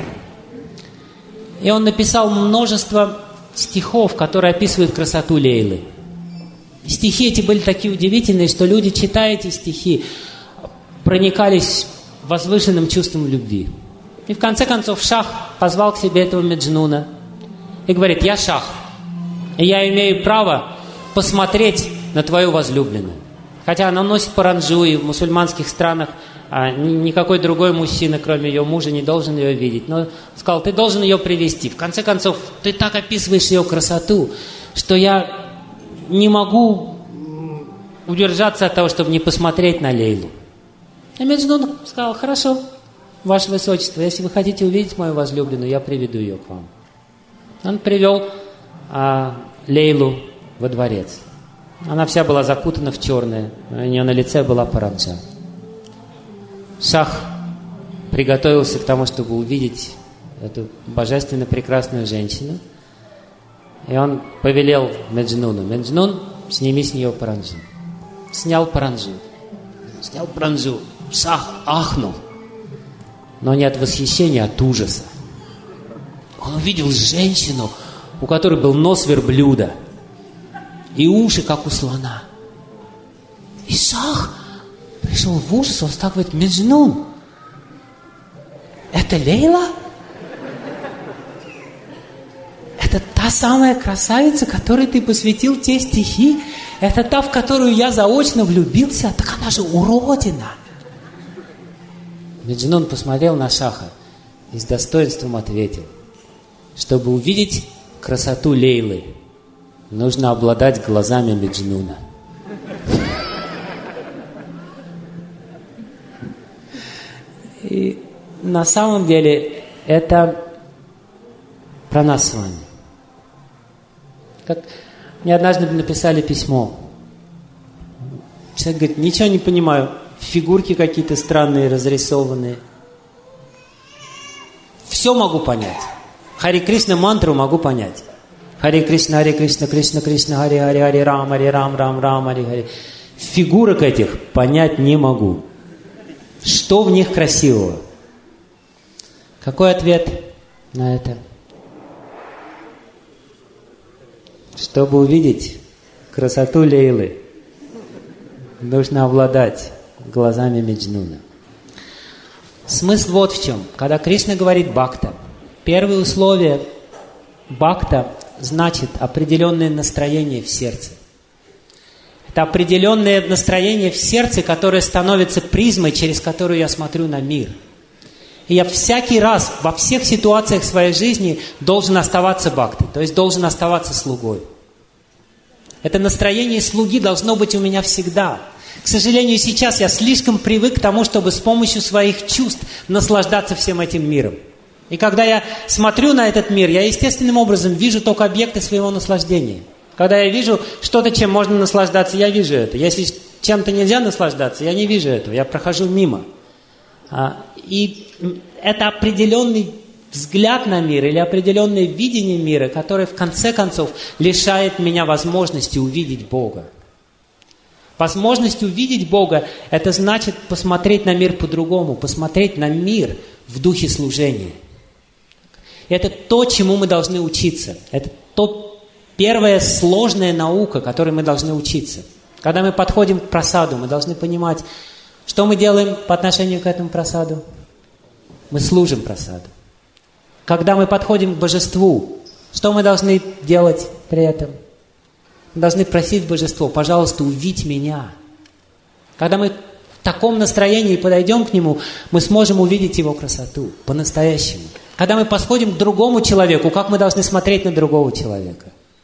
И он написал множество стихов, которые описывают красоту Лейлы. Стихи эти были такие удивительные, что люди, читая эти стихи, проникались возвышенным чувством любви. И в конце концов Шах позвал к себе этого Меджнуна и говорит: я Шах, и я имею право посмотреть на твою возлюбленную. Хотя она носит паранджу, и в мусульманских странах а, никакой другой мужчина, кроме ее мужа, не должен ее видеть. Но он сказал: ты должен ее привести. В конце концов, ты так описываешь ее красоту, что я не могу удержаться от того, чтобы не посмотреть на Лейлу. И Меджнун сказал: хорошо, ваше высочество, если вы хотите увидеть мою возлюбленную, я приведу ее к вам. Он привел а, Лейлу во дворец. Она вся была закутана в черное, у нее на лице была паранджа. Шах приготовился к тому, чтобы увидеть эту божественно прекрасную женщину. И он повелел Меджнуну: Меджнун, сними с нее паранджу. Снял паранджу. Снял паранджу. Шах ахнул. Но не от восхищения, а от ужаса. Он увидел женщину, у которой был нос верблюда и уши, как у слона. И Шах пришел в ужас, он так говорит: Меджнун, это Лейла? Это та самая красавица, которой ты посвятил те стихи? Это та, в которую я заочно влюбился? Так она же уродина. Меджнун посмотрел на Шаха и с достоинством ответил: чтобы увидеть красоту Лейлы, нужно обладать глазами Меджнуна. И на самом деле это про нас с вами. Как мне однажды написали письмо. Человек говорит: ничего не понимаю, фигурки какие-то странные, разрисованные. Все могу понять. Хари Кришна мантру могу понять. Хари Кришна, Хари Кришна, Кришна Кришна, Хари Хари, Хари Рам, Хари Рам, Рам Рам, Хари Хари. Фигурок этих понять не могу. Что в них красивого? Какой ответ на это? Чтобы увидеть красоту Лейлы, нужно обладать глазами Меджнуна. Смысл вот в чем. Когда Кришна говорит бхакта, первое условие бхакта значит определенное настроение в сердце. Это определенное настроение в сердце, которое становится призмой, через которую я смотрю на мир. И я всякий раз, во всех ситуациях своей жизни должен оставаться бхактой, то есть должен оставаться слугой. Это настроение слуги должно быть у меня всегда. К сожалению, сейчас я слишком привык к тому, чтобы с помощью своих чувств наслаждаться всем этим миром. И когда я смотрю на этот мир, я естественным образом вижу только объекты своего наслаждения. Когда я вижу что-то, чем можно наслаждаться, я вижу это. Если чем-то нельзя наслаждаться, я не вижу этого, я прохожу мимо. И это определенный взгляд на мир или определенное видение мира, которое в конце концов лишает меня возможности увидеть Бога. Возможность увидеть Бога – это значит посмотреть на мир по-другому, посмотреть на мир в духе служения. Это то, чему мы должны учиться. Это то первая сложная наука, которой мы должны учиться. Когда мы подходим к просаду, мы должны понимать, что мы делаем по отношению к этому просаду. Мы служим просаду. Когда мы подходим к божеству, что мы должны делать при этом? Мы должны просить божество: пожалуйста, увидь меня. Когда мы в таком настроении подойдем к нему, мы сможем увидеть его красоту по-настоящему. Когда мы подходим к другому человеку, как мы должны смотреть на другого человека?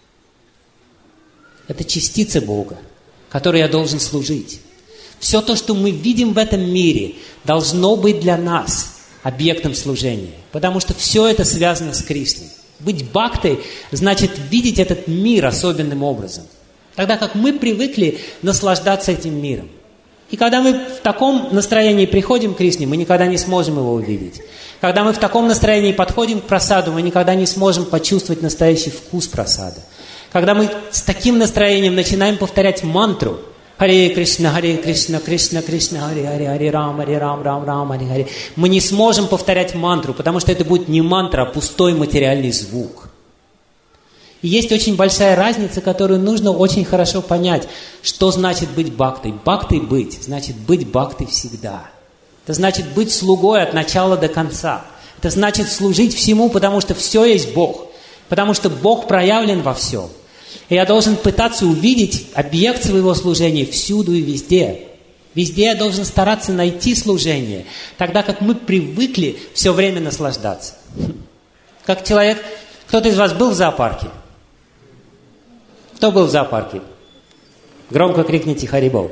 Это частица Бога, которой я должен служить. Все то, что мы видим в этом мире, должно быть для нас объектом служения. Потому что все это связано с Кришной. Быть бхактой значит видеть этот мир особенным образом. Тогда как мы привыкли наслаждаться этим миром. И когда мы в таком настроении приходим к Кришне, мы никогда не сможем его увидеть. Когда мы в таком настроении подходим к прасаду, мы никогда не сможем почувствовать настоящий вкус прасада. Когда мы с таким настроением начинаем повторять мантру Харе Кришна, Харе Кришна, Кришна, Кришна, Харе Харе, Харе Рам, Харе Рам, Рам, Рам, Харе Харе, мы не сможем повторять мантру, потому что это будет не мантра, а пустой материальный звук. И есть очень большая разница, которую нужно очень хорошо понять, что значит быть бхактой. Бхактой быть значит быть бхактой всегда. Это значит быть слугой от начала до конца. Это значит служить всему, потому что все есть Бог. Потому что Бог проявлен во всем. И я должен пытаться увидеть объект своего служения всюду и везде. Везде я должен стараться найти служение, тогда как мы привыкли все время наслаждаться. Как человек... Кто-то из вас был в зоопарке? Кто был в зоопарке? Громко крикните «Харибол».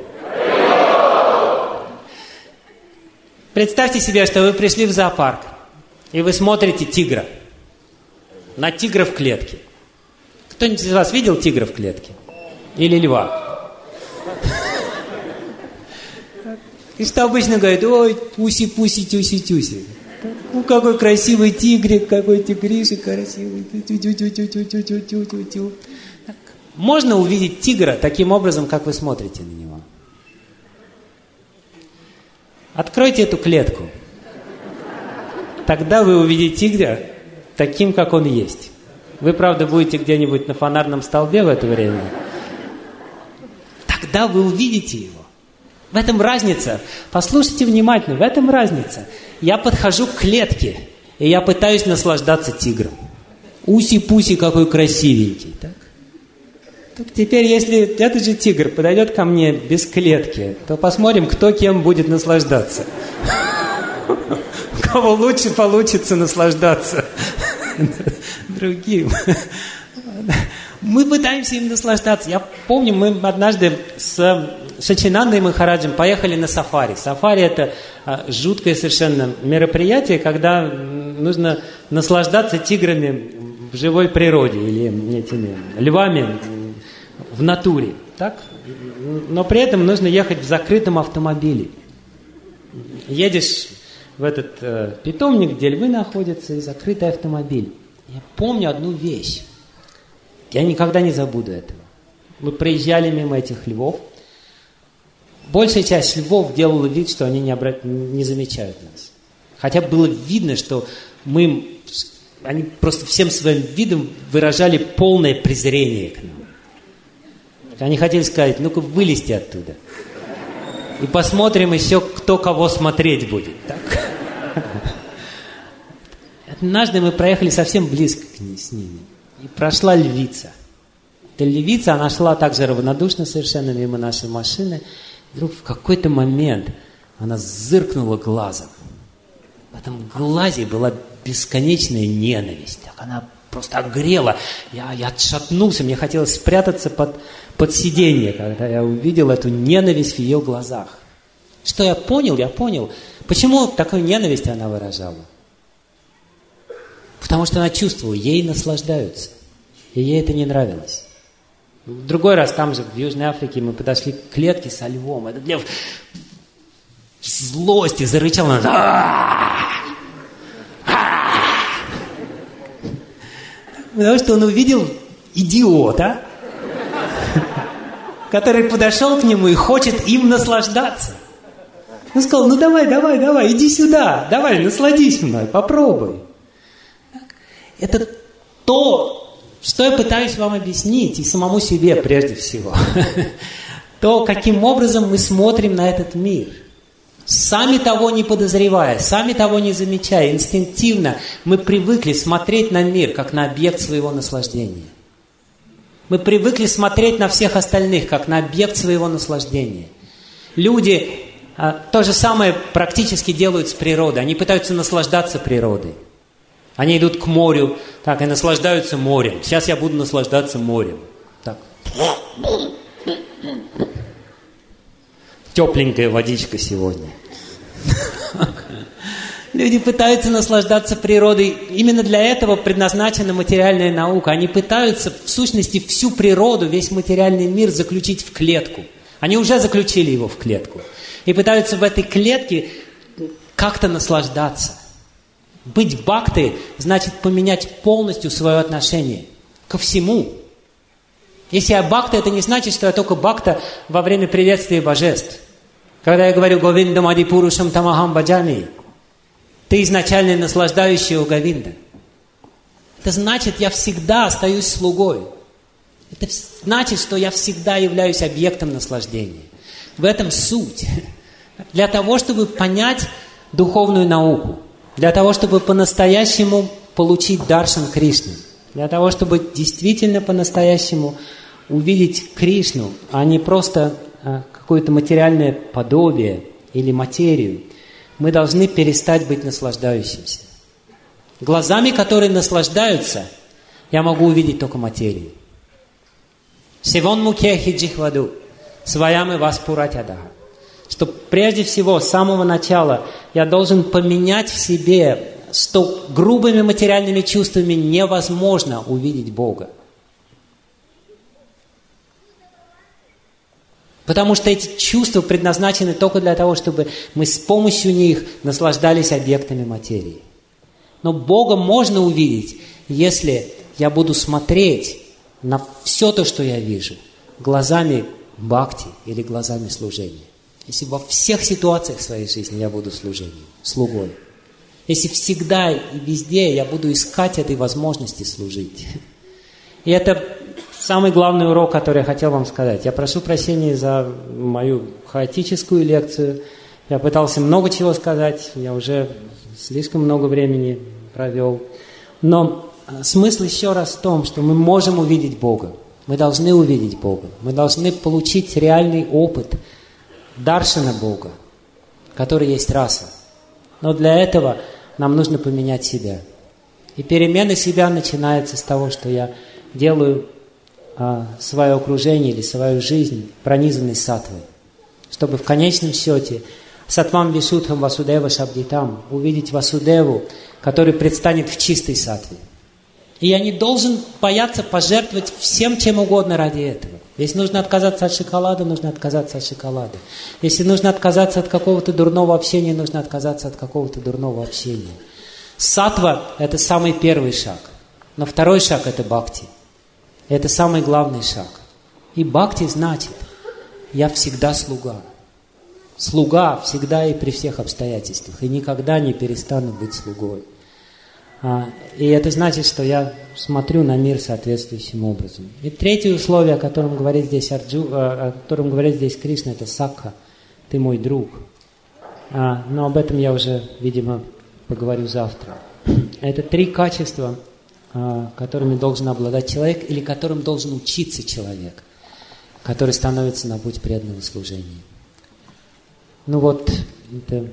Представьте себе, что вы пришли в зоопарк, и вы смотрите тигра. На тигра в клетке. Кто-нибудь из вас видел тигра в клетке? Или льва? И что обычно говорят: ой, пуси-пуси, тюси-тюси. Ну, какой красивый тигрик, какой тигришек красивый. Можно увидеть тигра таким образом, как вы смотрите на него. Откройте эту клетку. Тогда вы увидите тигра таким, как он есть. Вы, правда, будете где-нибудь на фонарном столбе в это время. Тогда вы увидите его. В этом разница. Послушайте внимательно, в этом разница. Я подхожу к клетке, и я пытаюсь наслаждаться тигром. Уси-пуси, какой красивенький. Так? Так теперь, если этот же тигр подойдет ко мне без клетки, то посмотрим, кто кем будет наслаждаться. У кого лучше получится наслаждаться другим. Мы пытаемся им наслаждаться. Я помню, мы однажды с Шачинандой Махараджем поехали на сафари. Сафари – это жуткое совершенно мероприятие, когда нужно наслаждаться тиграми в живой природе или этими львами в натуре. Так? Но при этом нужно ехать в закрытом автомобиле. Едешь в этот э, питомник, где львы находятся, и закрытый автомобиль. Я помню одну вещь. Я никогда не забуду этого. Мы проезжали мимо этих львов. Большая часть львов делала вид, что они не, обра... не замечают нас. Хотя было видно, что мы... Они просто всем своим видом выражали полное презрение к нам. Они хотели сказать: ну-ка вылезьте оттуда. И посмотрим еще, кто кого смотреть будет. Так? Однажды мы проехали совсем близко к ней, с ними. И прошла львица. Эта львица, она шла также равнодушно совершенно мимо нашей машины. И вдруг в какой-то момент она зыркнула глазом. В этом глазе была бесконечная ненависть. Так она просто огрела. Я, я отшатнулся, мне хотелось спрятаться под, под сиденье, когда я увидел эту ненависть в ее глазах. Что я понял? Я понял, почему такую ненависть она выражала. Потому что она чувствовала, ей наслаждаются. И ей это не нравилось. В другой раз, там же, в Южной Африке, мы подошли к клетке со львом. Этот лев в злости зарычал. Потому что он увидел идиота, который подошел к нему и хочет им наслаждаться. Он сказал, ну давай, давай, давай, иди сюда, давай, насладись мной, попробуй. Это то, что я пытаюсь вам объяснить, и самому себе прежде всего. То, каким образом мы смотрим на этот мир. Сами того не подозревая, сами того не замечая, инстинктивно мы привыкли смотреть на мир, как на объект своего наслаждения. Мы привыкли смотреть на всех остальных, как на объект своего наслаждения. Люди а, то же самое практически делают с природой. Они пытаются наслаждаться природой. Они идут к морю, так, и наслаждаются морем. Сейчас я буду наслаждаться морем. Так. Тепленькая водичка сегодня. Люди пытаются наслаждаться природой. Именно для этого предназначена материальная наука. Они пытаются, в сущности, всю природу, весь материальный мир заключить в клетку. Они уже заключили его в клетку. И пытаются в этой клетке как-то наслаждаться. Быть бхактой значит поменять полностью свое отношение ко всему. Если я бхакта, это не значит, что я только бхакта во время приветствия божеств. Когда я говорю «Говиндам адипурушам тамахам баджами», ты изначально наслаждающий у Говинда. Это значит, я всегда остаюсь слугой. Это значит, что я всегда являюсь объектом наслаждения. В этом суть. Для того, чтобы понять духовную науку, для того, чтобы по-настоящему получить даршан Кришны, для того, чтобы действительно по-настоящему увидеть Кришну, а не просто а, какое-то материальное подобие или материю, мы должны перестать быть наслаждающимся. Глазами, которые наслаждаются, я могу увидеть только материю. Севон мукехи джихваду, сваямы васпуратядаха. Что прежде всего, с самого начала, я должен поменять в себе, что грубыми материальными чувствами невозможно увидеть Бога. Потому что эти чувства предназначены только для того, чтобы мы с помощью них наслаждались объектами материи. Но Бога можно увидеть, если я буду смотреть на все то, что я вижу, глазами бхакти или глазами служения. Если во всех ситуациях своей жизни я буду служением, слугой. Если всегда и везде я буду искать этой возможности служить. И это самый главный урок, который я хотел вам сказать. Я прошу прощения за мою хаотическую лекцию. Я пытался много чего сказать. Я уже слишком много времени провел. Но смысл еще раз в том, что мы можем увидеть Бога. Мы должны увидеть Бога. Мы должны получить реальный опыт даршана Бога, который есть раса. Но для этого нам нужно поменять себя. И перемена себя начинается с того, что я делаю а, свое окружение или свою жизнь пронизанной саттвой. Чтобы в конечном счете саттвам вишудхам васудева шабдитам увидеть Васудеву, который предстанет в чистой саттве. И я не должен бояться пожертвовать всем, чем угодно ради этого. Если нужно отказаться от шоколада, нужно отказаться от шоколада. Если нужно отказаться от какого-то дурного общения, нужно отказаться от какого-то дурного общения. Саттва – это самый первый шаг. Но второй шаг – это бхакти. Это самый главный шаг. И бхакти значит, я всегда слуга. Слуга всегда и при всех обстоятельствах. И никогда не перестану быть слугой. И это значит, что я смотрю на мир соответствующим образом. И третье условие, о котором говорит здесь Арджу, о котором говорит здесь Кришна, это сакха, ты мой друг. Но об этом я уже, видимо, поговорю завтра. Это три качества, которыми должен обладать человек или которым должен учиться человек, который становится на путь преданного служения. Ну вот, это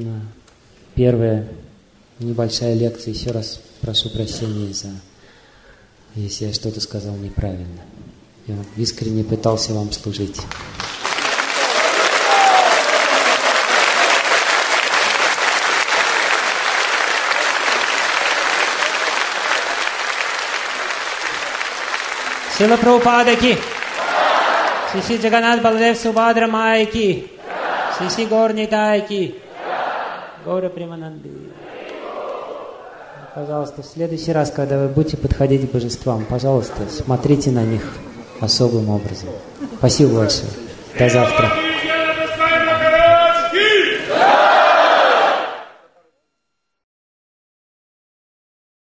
первая небольшая лекция. Еще раз прошу прощения за, если я что-то сказал неправильно. Я искренне пытался вам служить. Шрила Прабхупада ки, Шри Шри Джаганнат Баладев Субхадра Майя ки, Шри Шри Гаур Нитай ки, Гаура Примананды. Пожалуйста, в следующий раз, когда вы будете подходить к божествам, пожалуйста, смотрите на них особым образом. Спасибо большое. До завтра.